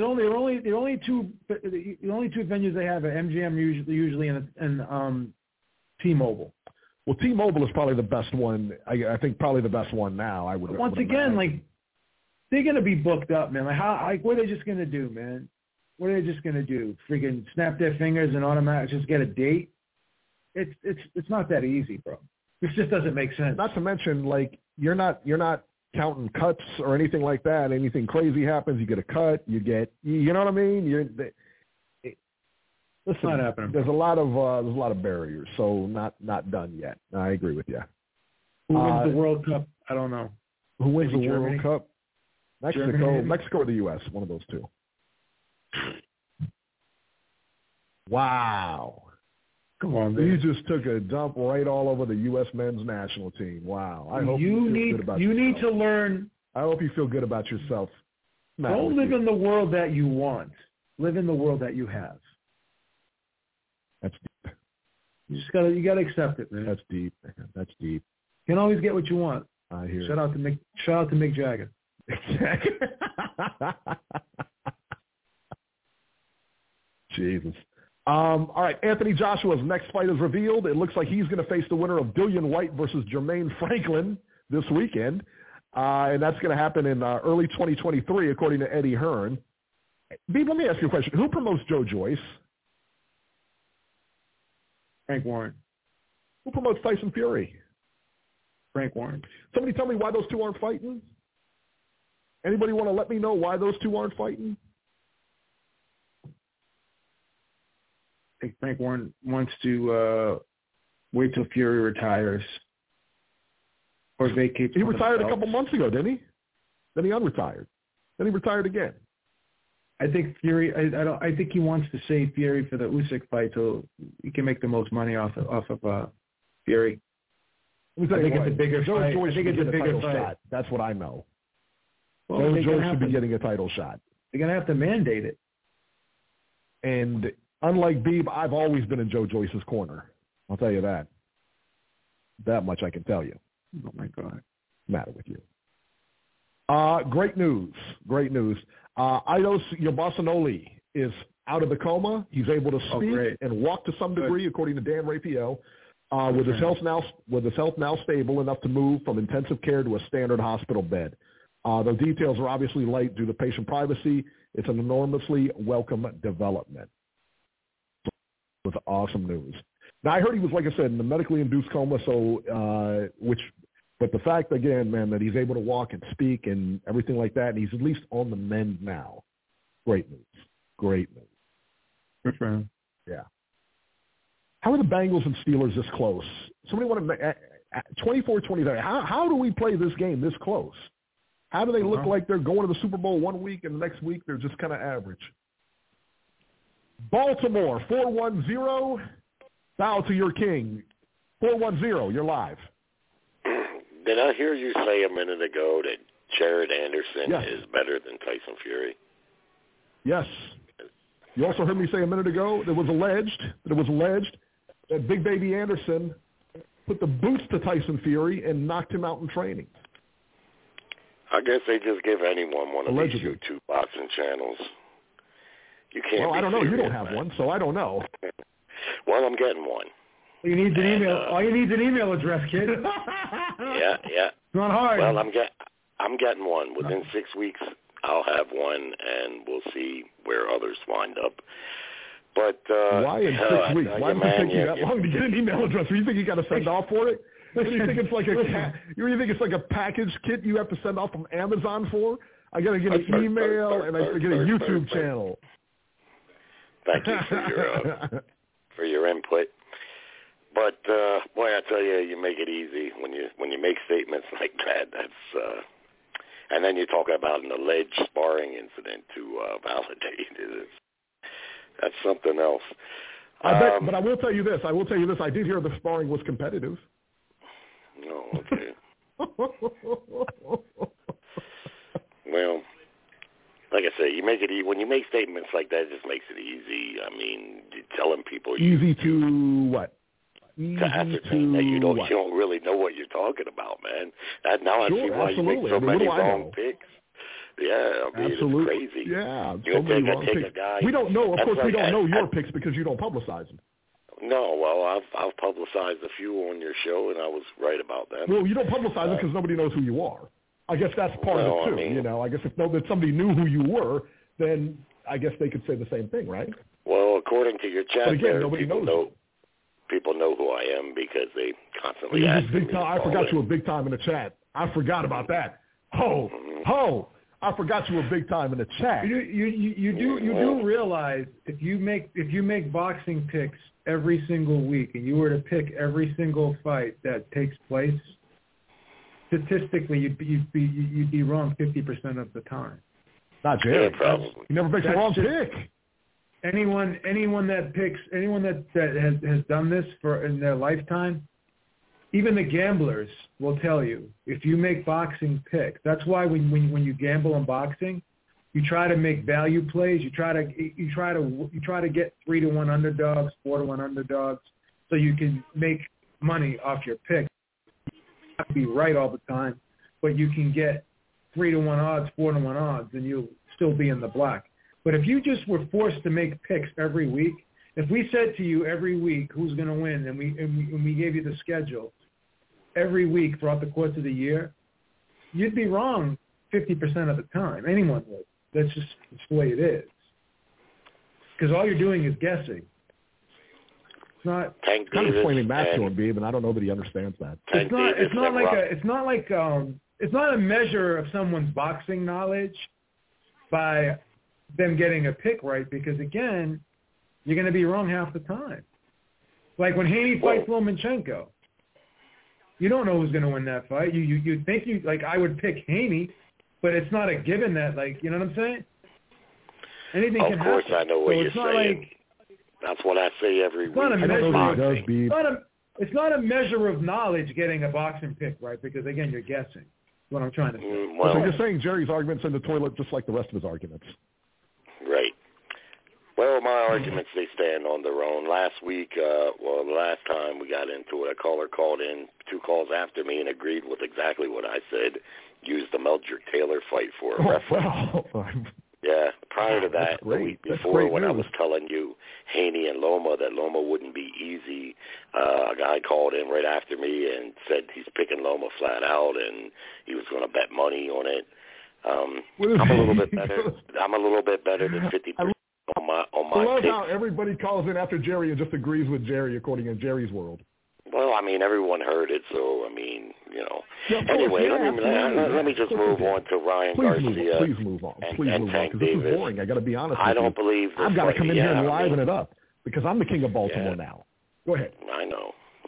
venues they have are MGM usually and T-Mobile. Well, T-Mobile is probably the best one. I think probably the best one now. I would. But once again, like they're gonna be booked up, man. Like what are they just gonna do, man? What are they just gonna do? Freaking snap their fingers and automatically just get a date? It's not that easy, bro. This just doesn't make sense. Not to mention, like you're not counting cuts or anything like that. Anything crazy happens, you get a cut. You know what I mean? It's not happening. There's a lot of barriers, so not done yet. I agree with you. Who wins the World Cup? I don't know. Who wins Maybe the Germany? World Cup? Mexico or the U.S. One of those two. Wow. Come on, man. You just took a dump right all over the U.S. men's national team. Wow. I hope you feel good about yourself. You need to learn. I hope you feel good about yourself. Don't live in the world that you want. Live in the world that you have. That's deep. You gotta accept it, man. That's deep, man. That's deep. You can always get what you want. I hear. Shout out to Mick Jagger. Jesus. All right, Anthony Joshua's next fight is revealed. It looks like he's going to face the winner of Dillian White versus Jermaine Franklin this weekend, and that's going to happen in early 2023, according to Eddie Hearn. Beeb, let me ask you a question. Who promotes Joe Joyce? Frank Warren. Who promotes Tyson Fury? Frank Warren. Somebody tell me why those two aren't fighting? Anybody want to let me know why those two aren't fighting? I think Frank Warren wants to wait till Fury retires or vacates. He retired a couple months ago, didn't he? Then he unretired. Then he retired again. I think Fury. I think he wants to save Fury for the Usyk fight so he can make the most money off of Fury. I think it's a bigger fight. I think it's a bigger fight. Shot. That's what I know. Well, Joe Joyce should be getting a title shot. They're gonna have to mandate it. And unlike Beeb, I've always been in Joe Joyce's corner. I'll tell you that. That much I can tell you. Oh, my God. Matter with you. Great news. Aidos Yabasanoli is out of the coma. He's able to speak and walk to some degree, according to Dan Rafael. With his health now stable enough to move from intensive care to a standard hospital bed. The details are obviously light due to patient privacy. It's an enormously welcome development. was awesome news. Now, I heard he was, like I said, in a medically induced coma, but the fact, again, man, that he's able to walk and speak and everything like that, and he's at least on the mend now. Great news. Great news. Good for him. Yeah. How are the Bengals and Steelers this close? Somebody want to 24-23. How do we play this game this close? How do they look like they're going to the Super Bowl one week and the next week they're just kind of average? Baltimore, 4-1-0. Bow to your king. 4-1-0. You're live. Did I hear you say a minute ago that Jared Anderson is better than Tyson Fury? Yes. You also heard me say a minute ago that it was alleged that Big Baby Anderson put the boots to Tyson Fury and knocked him out in training. I guess they just give anyone one of these YouTube boxing channels. You can't. Well, I don't know. You don't have man. one, so I don't know. Well, I'm getting one. You need an email. All you need is an email address, kid. Yeah. It's not hard. Well, I'm getting one. Within 6 weeks, I'll have one, and we'll see where others wind up. But why in 6 weeks? Why does it take you that long to get an email address? Do you think you got to send off for it? Do you think it's like a package kit you have to send off from Amazon for? I got to get an email and I get a YouTube channel. Thank you for your input. But boy, I tell you, you make it easy when you make statements like that. That's and then you talk about an alleged sparring incident to validate it. That's something else. But I will tell you this. I did hear the sparring was competitive. No, okay. Well, like I say, you make it when you make statements like that. It just makes it easy. I mean, you're telling people easy to what? To ascertain that you don't really know what you're talking about, man. Now I see why you make so many wrong picks. Yeah, I mean, absolutely. It's crazy. Yeah, so many wrong picks. A guy, we don't know. Of course, we don't know your picks because you don't publicize them. No, well, I've publicized a few on your show, and I was right about that. Well, you don't publicize them because nobody knows who you are. I guess that's part of it, too. I mean, I guess if somebody knew who you were, then I guess they could say the same thing, right? Well, according to your chat, but again, nobody knows. People know who I am because they constantly ask me. I forgot you were big time in the chat. I forgot about that. I forgot you were big time in the chat. You do realize if you make boxing picks every single week and you were to pick every single fight that takes place, statistically you'd be wrong 50% of the time. Not Jerry. Yeah, probably. You never makes a wrong pick. Anyone that has done this in their lifetime, even the gamblers will tell you if you make boxing picks. That's why when you gamble on boxing, you try to make value plays. You try to get 3-1 underdogs, 4-1 underdogs, so you can make money off your picks. You have to be right all the time, but you can get 3-1 odds, 4-1 odds, and you'll still be in the black. But if you just were forced to make picks every week, if we said to you every week who's going to win, and we gave you the schedule every week throughout the course of the year, you'd be wrong 50% of the time. Anyone would. That's just the way it is. Because all you're doing is guessing. It's not. Kind of explaining math to him, Beeb, and I don't know that he understands that. It's not a measure of someone's boxing knowledge by them getting a pick right, because again, you're going to be wrong half the time. Like when Haney fights Lomachenko, you don't know who's going to win that fight. You think I would pick Haney, but it's not a given that you know what I'm saying? Anything can happen. Of course, I know what you're saying. That's what I say every week. It's not a measure of knowledge getting a boxing pick right, because again, you're guessing. What I'm trying to say. So you're saying Jerry's argument's in the toilet just like the rest of his arguments. Right. Well, my arguments, they stand on their own. Last week, the last time we got into it, a caller called in 2 calls after me and agreed with exactly what I said, used the Meldrick Taylor fight for a reference. Wow. Yeah, prior to that, the week before, when I was telling you Haney and Loma that Loma wouldn't be easy, a guy called in right after me and said he's picking Loma flat out and he was going to bet money on it. I'm a little bit better. I'm a little bit better than 50% on my I love picks. how everybody calls in after Jerry and just agrees with Jerry according to Jerry's world. Well, I mean, everyone heard it, so, I mean, you know. Yeah, anyway, yeah, let me just move on to Ryan Garcia. Please move on. Please move on, because this is boring. I got to be honest with you. I don't believe this. I've got to come in here and liven it up, because I'm the king of Baltimore now. Go ahead. I know.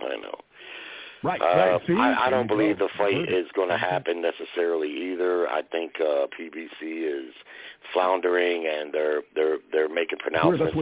Right. See? I don't believe the fight is going to happen necessarily either. I think PBC is floundering, and they're making pronouncements.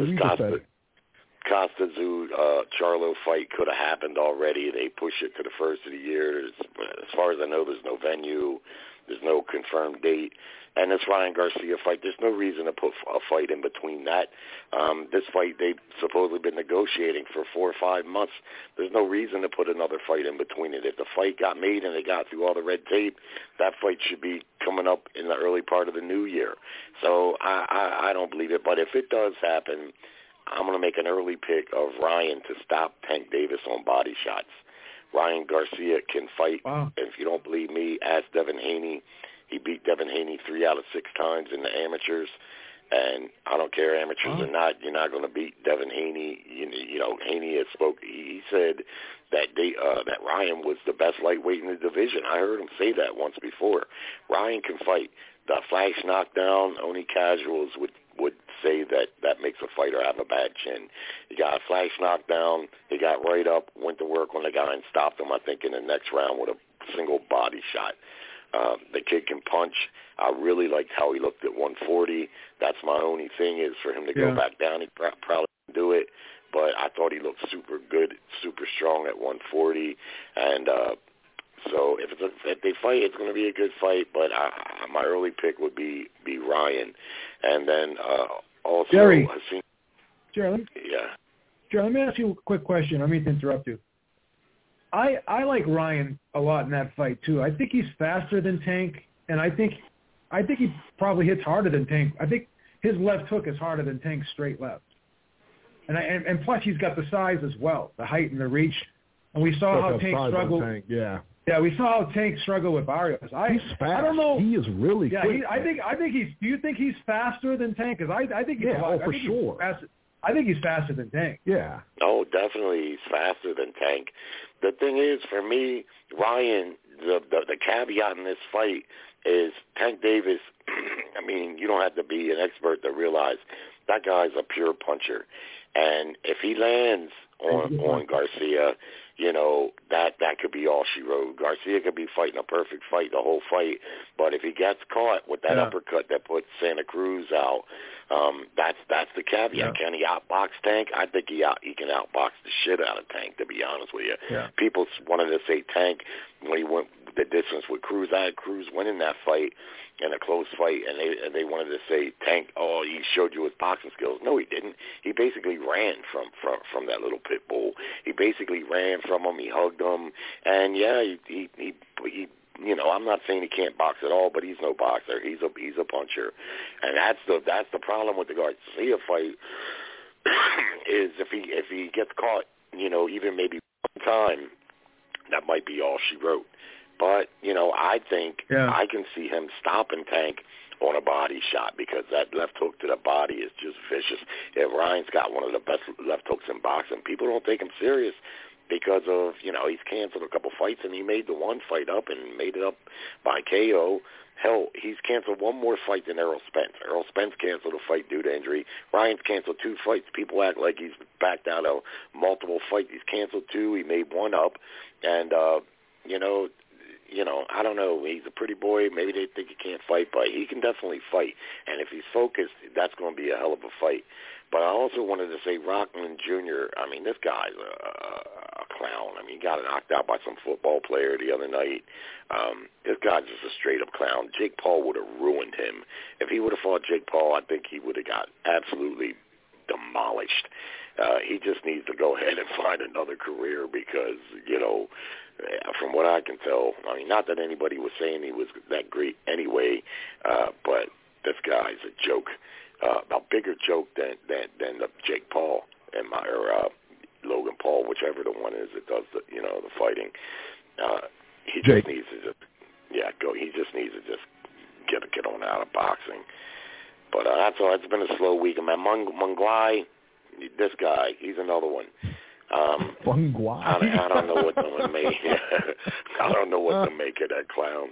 Costa-Tszyu Charlo fight could have happened already. They push it to the first of the year. As far as I know, there's no venue. There's no confirmed date. And this Ryan Garcia fight, there's no reason to put a fight in between that. This fight, they've supposedly been negotiating for 4 or 5 months. There's no reason to put another fight in between it. If the fight got made and they got through all the red tape, that fight should be coming up in the early part of the new year. So I don't believe it. But if it does happen, I'm going to make an early pick of Ryan to stop Tank Davis on body shots. Ryan Garcia can fight. Wow. If you don't believe me, ask Devin Haney. He beat Devin Haney 3 out of 6 times in the amateurs. And I don't care, amateurs or not, you're not going to beat Devin Haney. You know, Haney had spoke. He said that that Ryan was the best lightweight in the division. I heard him say that once before. Ryan can fight. The flash knockdown, only casuals would say that makes a fighter have a bad chin. He got a flash knockdown. He got right up, went to work on the guy and stopped him, I think, in the next round with a single body shot. The kid can punch. I really liked how he looked at 140. That's my only thing is for him to go back down. He probably can do it, but I thought he looked super good, super strong at 140. And so if they fight, it's going to be a good fight. But my early pick would be Ryan, and then also Jerry. Jerry, let me ask you a quick question. I mean to interrupt you. I like Ryan a lot in that fight too. I think he's faster than Tank, and I think he probably hits harder than Tank. I think his left hook is harder than Tank's straight left, and plus he's got the size as well, the height and the reach. And we saw how Tank struggled. Yeah, we saw how Tank struggled with Barrios. He's fast. I don't know. He is really quick. I think he's. Do you think he's faster than Tank? Because I think he's for sure. I think he's faster than Tank. Yeah. Oh, definitely he's faster than Tank. The thing is, for me, Ryan, the caveat in this fight is Tank Davis. I mean, you don't have to be an expert to realize that guy's a pure puncher, and if he lands on Garcia, you know, that could be all she wrote. Garcia could be fighting a perfect fight the whole fight, but if he gets caught with that uppercut that puts Santa Cruz out, that's the caveat. Yeah. Can he outbox Tank? I think he can outbox the shit out of Tank, to be honest with you. Yeah. People wanted to say Tank when he went the distance with Cruz. I had Cruz winning that fight in a close fight, and they wanted to say Tank, oh, he showed you his boxing skills. No, he didn't. He basically ran from that little pit bull. He basically ran from him. He hugged him, and he you know, I'm not saying he can't box at all, but he's no boxer. He's a puncher, and that's the problem with the Garcia fight is if he gets caught, you know, even maybe one time, that might be all she wrote. But, you know, I think I can see him stopping Tank on a body shot because that left hook to the body is just vicious. If Ryan's got one of the best left hooks in boxing, people don't take him serious because of, you know, he's canceled a couple fights and he made the one fight up and made it up by KO. Hell, he's canceled one more fight than Errol Spence. Errol Spence canceled a fight due to injury. Ryan's canceled 2 fights. People act like he's backed out of multiple fights. He's canceled 2. He made one up. And, you know, I don't know. He's a pretty boy. Maybe they think he can't fight, but he can definitely fight. And if he's focused, that's going to be a hell of a fight. But I also wanted to say Rockman Jr., I mean, this guy's a clown. I mean, he got knocked out by some football player the other night. This guy's just a straight-up clown. Jake Paul would have ruined him. If he would have fought Jake Paul, I think he would have got absolutely demolished. He just needs to go ahead and find another career because, you know, from what I can tell, I mean, not that anybody was saying he was that great anyway, but this guy's a joke, a bigger joke than the Jake Paul and Logan Paul, whichever the one is that does the fighting. He just needs to just go. He just needs to just get on out of boxing. But that's all. It's been a slow week. Man, Munguai, this guy, he's another one. Munguai. I don't know what to make. I don't know what to make of that clown.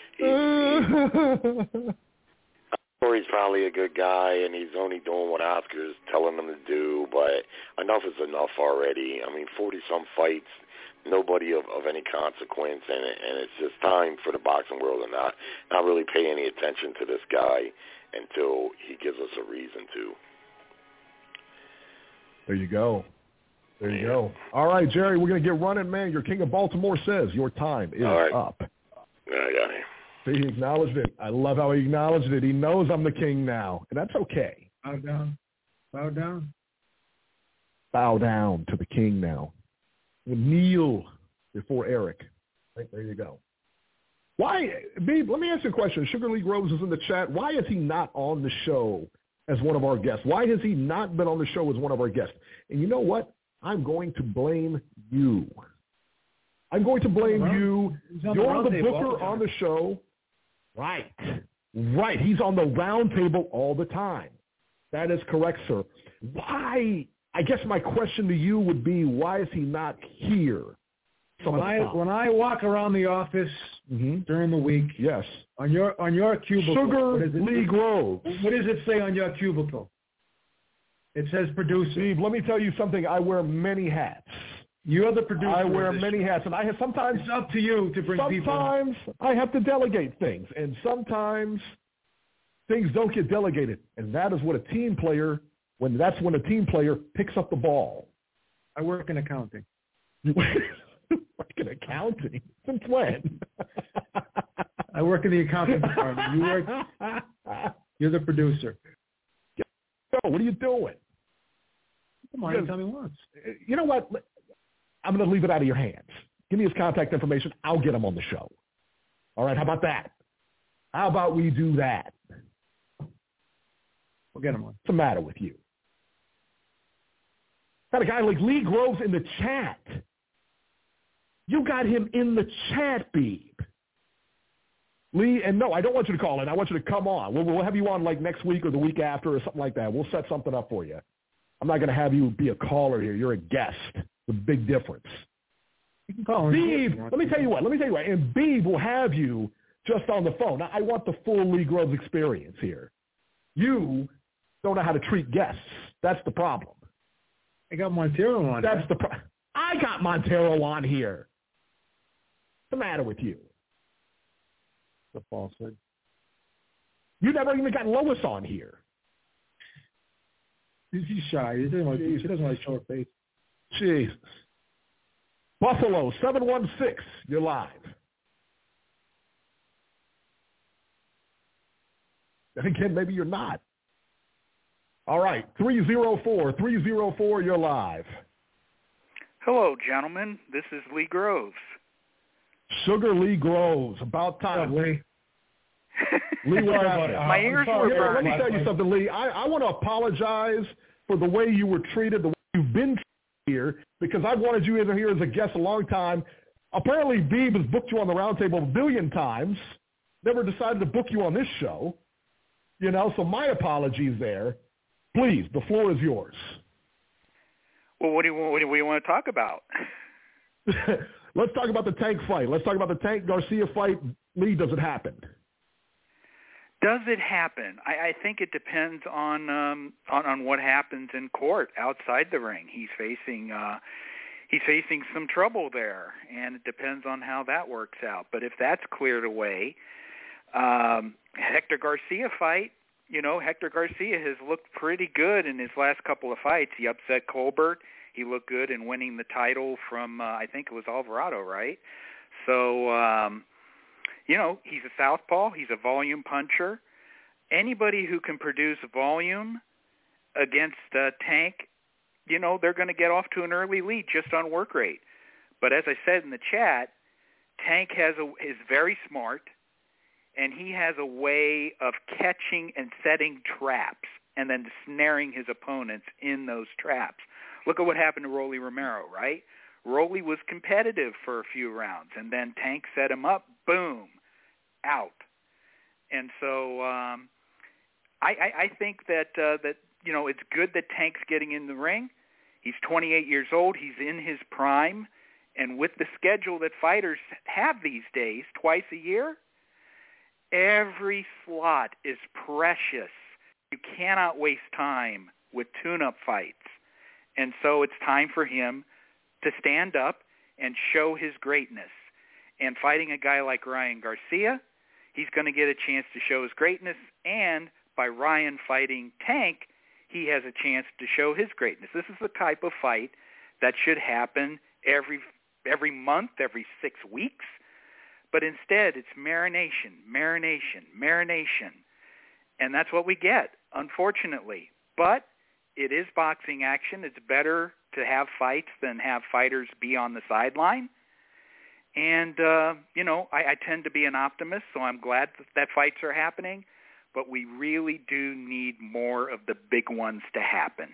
He's probably a good guy, and he's only doing what Oscar's telling him to do. But enough is enough already. I mean, 40-some fights, nobody of any consequence, and it's just time for the boxing world to not really pay any attention to this guy until he gives us a reason to. There you go. There you go. All right, Jerry, we're going to get running, man. Your King of Baltimore says your time is up. Yeah, I got it. See, he acknowledged it. I love how he acknowledged it. He knows I'm the king now, and that's okay. Bow down. Bow down. Bow down to the king now. We'll kneel before Eric. Right, there you go. Why, Beeb, let me ask you a question. Sugar Lee Groves is in the chat. Why is he not on the show as one of our guests? Why has he not been on the show as one of our guests? And you know what? I'm going to blame you. I'm going to blame you. You're the booker on the show. Right. Right. He's on the round table all the time. That is correct, sir. Why? I guess my question to you would be, why is he not here? When I walk around the office during the week, yes, on your cubicle, Sugar Lee Groves. What does it say on your cubicle? It says producer. Steve, let me tell you something. I wear many hats. You're the producer. I wear many hats, and I have sometimes. It's up to you to bring people. Sometimes I have to delegate things, and sometimes things don't get delegated, and that is what a team player. That's when a team player picks up the ball. I work in accounting. You work in accounting? Since when? I work in the accounting department. You're the producer. Yo, what are you doing? Come on, tell me once. You know what? I'm going to leave it out of your hands. Give me his contact information. I'll get him on the show. All right, how about that? How about we do that? We'll get him on. What's the matter with you? Got a guy like Lee Groves in the chat. You got him in the chat, Beeb. Lee, and no, I don't want you to call in. I want you to come on. We'll have you on like next week or the week after or something like that. We'll set something up for you. I'm not going to have you be a caller here. You're a guest. It's a big difference. You can call Beeb, let me tell you what. And Beeb will have you just on the phone. Now, I want the full Lee Groves experience here. You don't know how to treat guests. That's the problem. I got Montero on. That's the problem. I got Montero on here. What's the matter with you? The falsehood. You never even got Lois on here. She's shy. She doesn't want to show her face. Jesus. Buffalo, 716. You're live. And again, maybe you're not. All right, 304, you're live. Hello, gentlemen. This is Lee Groves. Sugar Lee Groves. About time. Lee. Lee, what happened? My ears were burning. Let me tell you something, Lee. I want to apologize for the way you were treated, the way you've been treated here, because I've wanted you in here as a guest a long time. Apparently, Beeb has booked you on the roundtable a billion times. Never decided to book you on this show. You know, so my apologies there. Please, the floor is yours. Well, what do you want to talk about? Let's talk about the Tank fight. Let's talk about the Tank Garcia fight. Lee, does it happen? Does it happen? I think it depends on what happens in court outside the ring. He's facing some trouble there, and it depends on how that works out. But if that's cleared away, Hector Garcia fight. You know, Hector Garcia has looked pretty good in his last couple of fights. He upset Colbert. He looked good in winning the title from, I think it was Alvarado, right? So, you know, he's a southpaw. He's a volume puncher. Anybody who can produce volume against Tank, you know, they're going to get off to an early lead just on work rate. But as I said in the chat, Tank is very smart. And he has a way of catching and setting traps and then snaring his opponents in those traps. Look at what happened to Rolly Romero, right? Rolly was competitive for a few rounds, and then Tank set him up, boom, out. And so I think that it's good that Tank's getting in the ring. He's 28 years old. He's in his prime. And with the schedule that fighters have these days, twice a year, every slot is precious. You cannot waste time with tune-up fights. And so it's time for him to stand up and show his greatness. And fighting a guy like Ryan Garcia, he's going to get a chance to show his greatness. And by Ryan fighting Tank, he has a chance to show his greatness. This is the type of fight that should happen every month, every 6 weeks. But instead, it's marination. And that's what we get, unfortunately. But it is boxing action. It's better to have fights than have fighters be on the sideline. And, I tend to be an optimist, so I'm glad that fights are happening. But we really do need more of the big ones to happen.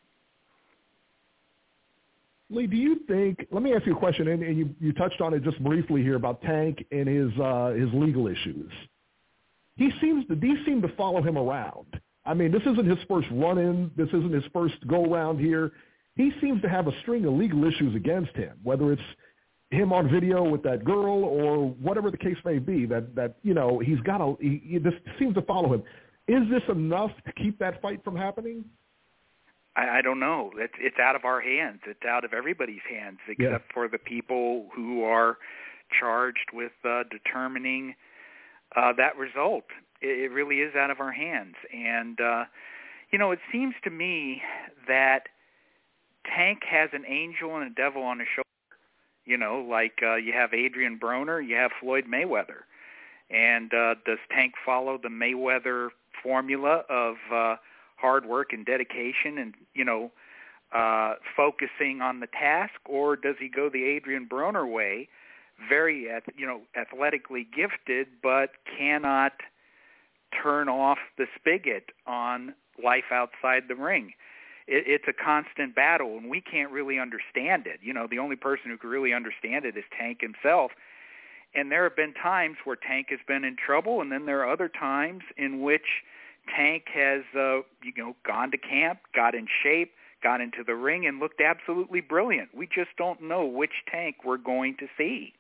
Lee, do you think? Let me ask you a question, and you touched on it just briefly here about Tank and his legal issues. These seem to follow him around. I mean, this isn't his first run-in. This isn't his first go-round here. He seems to have a string of legal issues against him, whether it's him on video with that girl or whatever the case may be. That he's got this seems to follow him. Is this enough to keep that fight from happening? I don't know. It's out of our hands. It's out of everybody's hands, except for the people who are charged with determining that result. It really is out of our hands. And, it seems to me that Tank has an angel and a devil on his shoulder. Like you have Adrian Broner, you have Floyd Mayweather. And does Tank follow the Mayweather formula of hard work and dedication and, focusing on the task, or does he go the Adrian Broner way, very, athletically gifted, but cannot turn off the spigot on life outside the ring? It's a constant battle, and we can't really understand it. The only person who can really understand it is Tank himself. And there have been times where Tank has been in trouble, and then there are other times in which Tank has, gone to camp, got in shape, got into the ring, and looked absolutely brilliant. We just don't know which Tank we're going to see.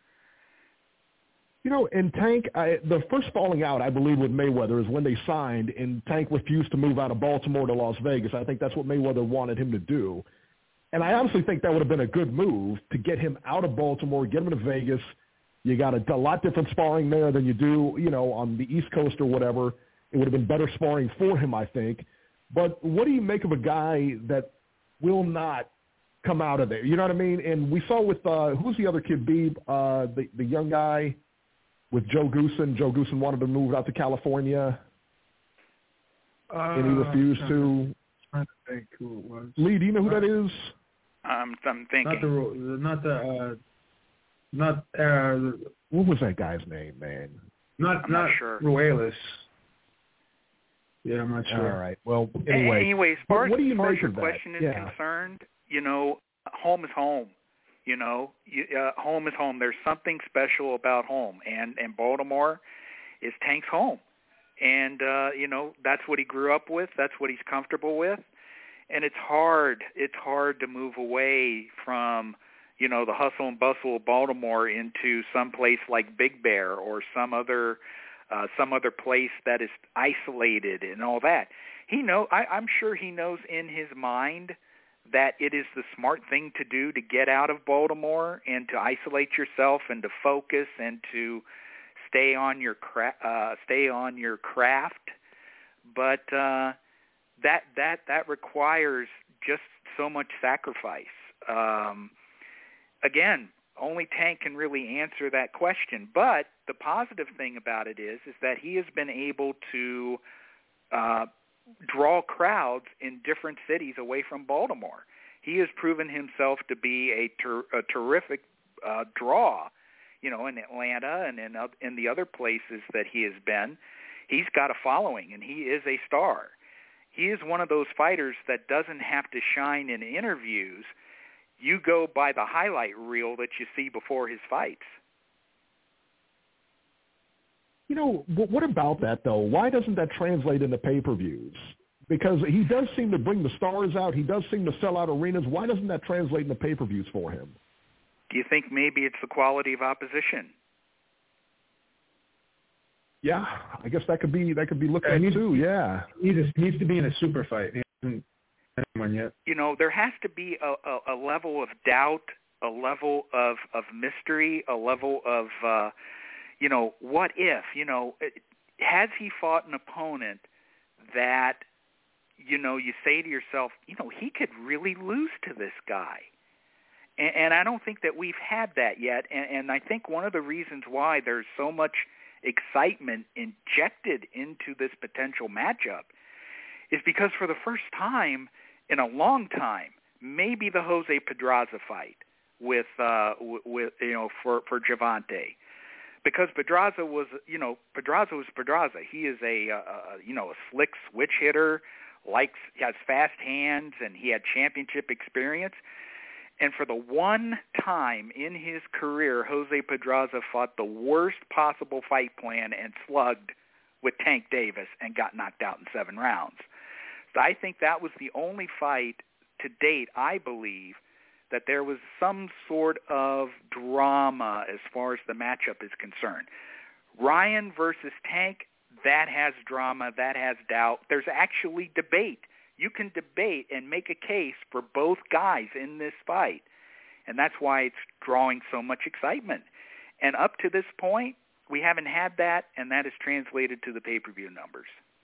And Tank, the first falling out, I believe, with Mayweather is when they signed, and Tank refused to move out of Baltimore to Las Vegas. I think that's what Mayweather wanted him to do. And I honestly think that would have been a good move to get him out of Baltimore, get him to Vegas. You got a lot different sparring there than you do, on the East Coast or whatever. It would have been better sparring for him, I think. But what do you make of a guy that will not come out of there? You know what I mean? And we saw with, who's the other kid, Beeb, the young guy with Joe Goosen. Joe Goosen wanted to move out to California, and he refused to. I'm trying to think who it was. Lee, do you know who that is? I'm thinking. What was that guy's name, man? I'm not sure. Ruelas. Yeah, I'm not sure. All right. Well, anyway, as far as your of question that? is concerned, home is home. Home is home. There's something special about home, and Baltimore is Tank's home. And, that's what he grew up with. That's what he's comfortable with. And it's hard. It's hard to move away from, the hustle and bustle of Baltimore into some place like Big Bear or some other place that is isolated and all that. I'm sure he knows in his mind that it is the smart thing to do to get out of Baltimore and to isolate yourself and to focus and to stay on your craft. But that requires just so much sacrifice. Again, only Tank can really answer that question. But the positive thing about it is that he has been able to draw crowds in different cities away from Baltimore. He has proven himself to be a terrific draw, in Atlanta and in the other places that he has been. He's got a following, and he is a star. He is one of those fighters that doesn't have to shine in interviews. You go by the highlight reel that you see before his fights. You know, what about that, though? Why doesn't that translate into pay-per-views? Because he does seem to bring the stars out. He does seem to sell out arenas. Why doesn't that translate into pay-per-views for him? Do you think maybe it's the quality of opposition? Yeah, I guess that could be looked at too. Yeah, he just needs to be in a super fight. He hasn't had one yet. You know, there has to be a level of doubt, a level of mystery, a level of what if? Has he fought an opponent that you say to yourself, he could really lose to this guy? And I don't think that we've had that yet. And I think one of the reasons why there's so much excitement injected into this potential matchup is because for the first time in a long time, maybe the Jose Pedraza fight with for Gervonta, because Pedraza was Pedraza. He is a slick switch hitter, has fast hands, and he had championship experience. And for the one time in his career, Jose Pedraza fought the worst possible fight plan and slugged with Tank Davis and got knocked out in 7 rounds. So I think that was the only fight to date, I believe, that there was some sort of drama as far as the matchup is concerned. Ryan versus Tank, that has drama, that has doubt. There's actually debate. You can debate and make a case for both guys in this fight, and that's why it's drawing so much excitement. And up to this point, we haven't had that, and that is translated to the pay-per-view numbers.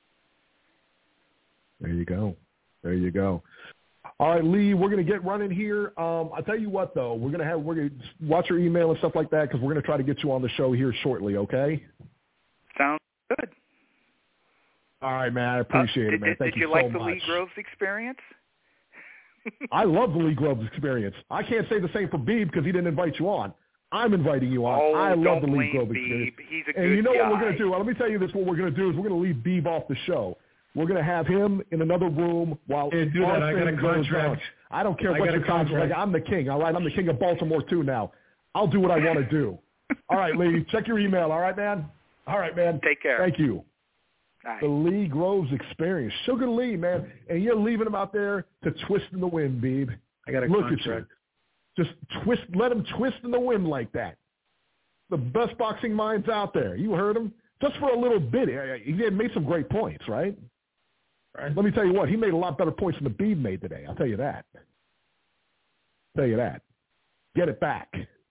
There you go. There you go. All right, Lee, we're going to get running here. I'll tell you what, though, we're going to watch your email and stuff like that because we're going to try to get you on the show here shortly, okay? Sounds good. All right, man. I appreciate it, man. Thank you so much. Did you like the Lee Groves experience? I love the Lee Groves experience. I can't say the same for Beeb because he didn't invite you on. I'm inviting you on. Oh, I love the Lee Groves experience. He's a good guy. And you know guy. what we're going to do? Let me tell you this. What we're going to do is we're going to leave Beeb off the show. We're going to have him in another room while do that. I got a contract. I don't care what your contract. I'm the king, all right? I'm the king of Baltimore, too, now. I'll do what I want to do. All right, Lee, check your email, all right, man? All right, man. Take care. Thank you. Right. The Lee Groves experience. Sugar Lee, man. And you're leaving him out there to twist in the wind, Beeb. I got a Look contract. At you. Just twist, let him twist in the wind like that. The best boxing minds out there. You heard him? Just for a little bit. He had made some great points, right? Right. Let me tell you what. He made a lot better points than the Beeb made today. I'll tell you that. Get it back.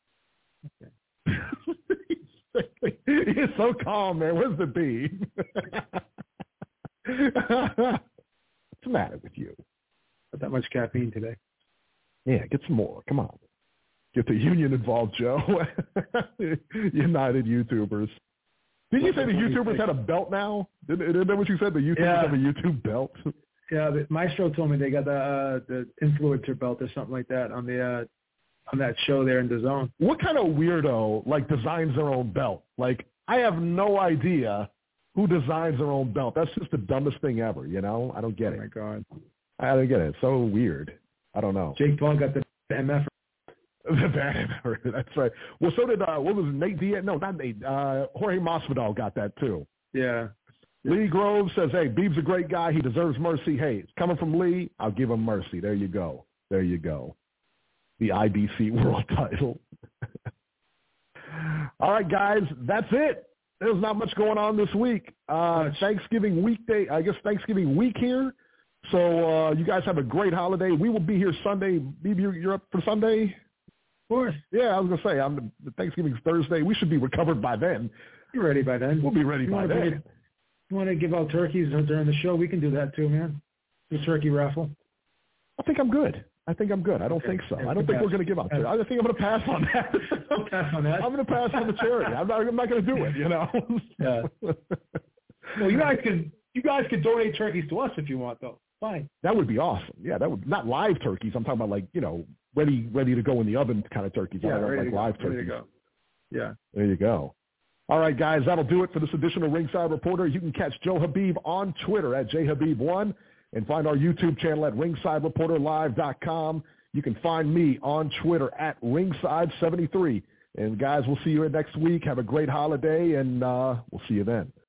Okay. He's so calm, man. Where's the Beeb? What's the matter with you? Not that much caffeine today. Yeah, get some more. Come on. Get the union involved, Joe. United YouTubers. Did you say the YouTubers had a belt now? Isn't that what you said? The YouTubers have a YouTube belt? Yeah, Maestro told me they got the influencer belt or something like that on that show there in DAZN. What kind of weirdo designs their own belt? I have no idea who designs their own belt. That's just the dumbest thing ever, I don't get it. Oh, my God. I don't get it. It's so weird. I don't know. Jake Paul got the MF. That's right. Well, so did, what was it, Nate Diaz? No, not Nate. Jorge Masvidal got that, too. Yeah. Lee Groves says, hey, Beeb's a great guy. He deserves mercy. Hey, it's coming from Lee. I'll give him mercy. There you go. The IBC world title. All right, guys, that's it. There's not much going on this week. Thanksgiving weekday, I guess Thanksgiving week here. So you guys have a great holiday. We will be here Sunday. Beeb, you're up for Sunday? Of course. Yeah, I was going to say, the Thanksgiving's Thursday. We should be recovered by then. You're ready by then. We'll be ready by then. You want to give out turkeys during the show? We can do that too, man. The turkey raffle. I think I'm good. I don't think so. I don't think we're going to give out turkey. I think I'm going to pass on that. I'll pass on that. I'm going to pass on the charity. I'm not going to do it, Yeah. Well, you guys can donate turkeys to us if you want, though. Fine. That would be awesome. Yeah, that would not live turkeys. I'm talking about ready to go in the oven kind of turkeys. Yeah, live turkeys. Ready to go. Yeah. There you go. All right, guys, that'll do it for this edition of Ringside Reporter. You can catch Joe Habib on Twitter at jhabib1 and find our YouTube channel at ringsidereporterlive.com. You can find me on Twitter at ringside73. And guys, we'll see you next week. Have a great holiday, and we'll see you then.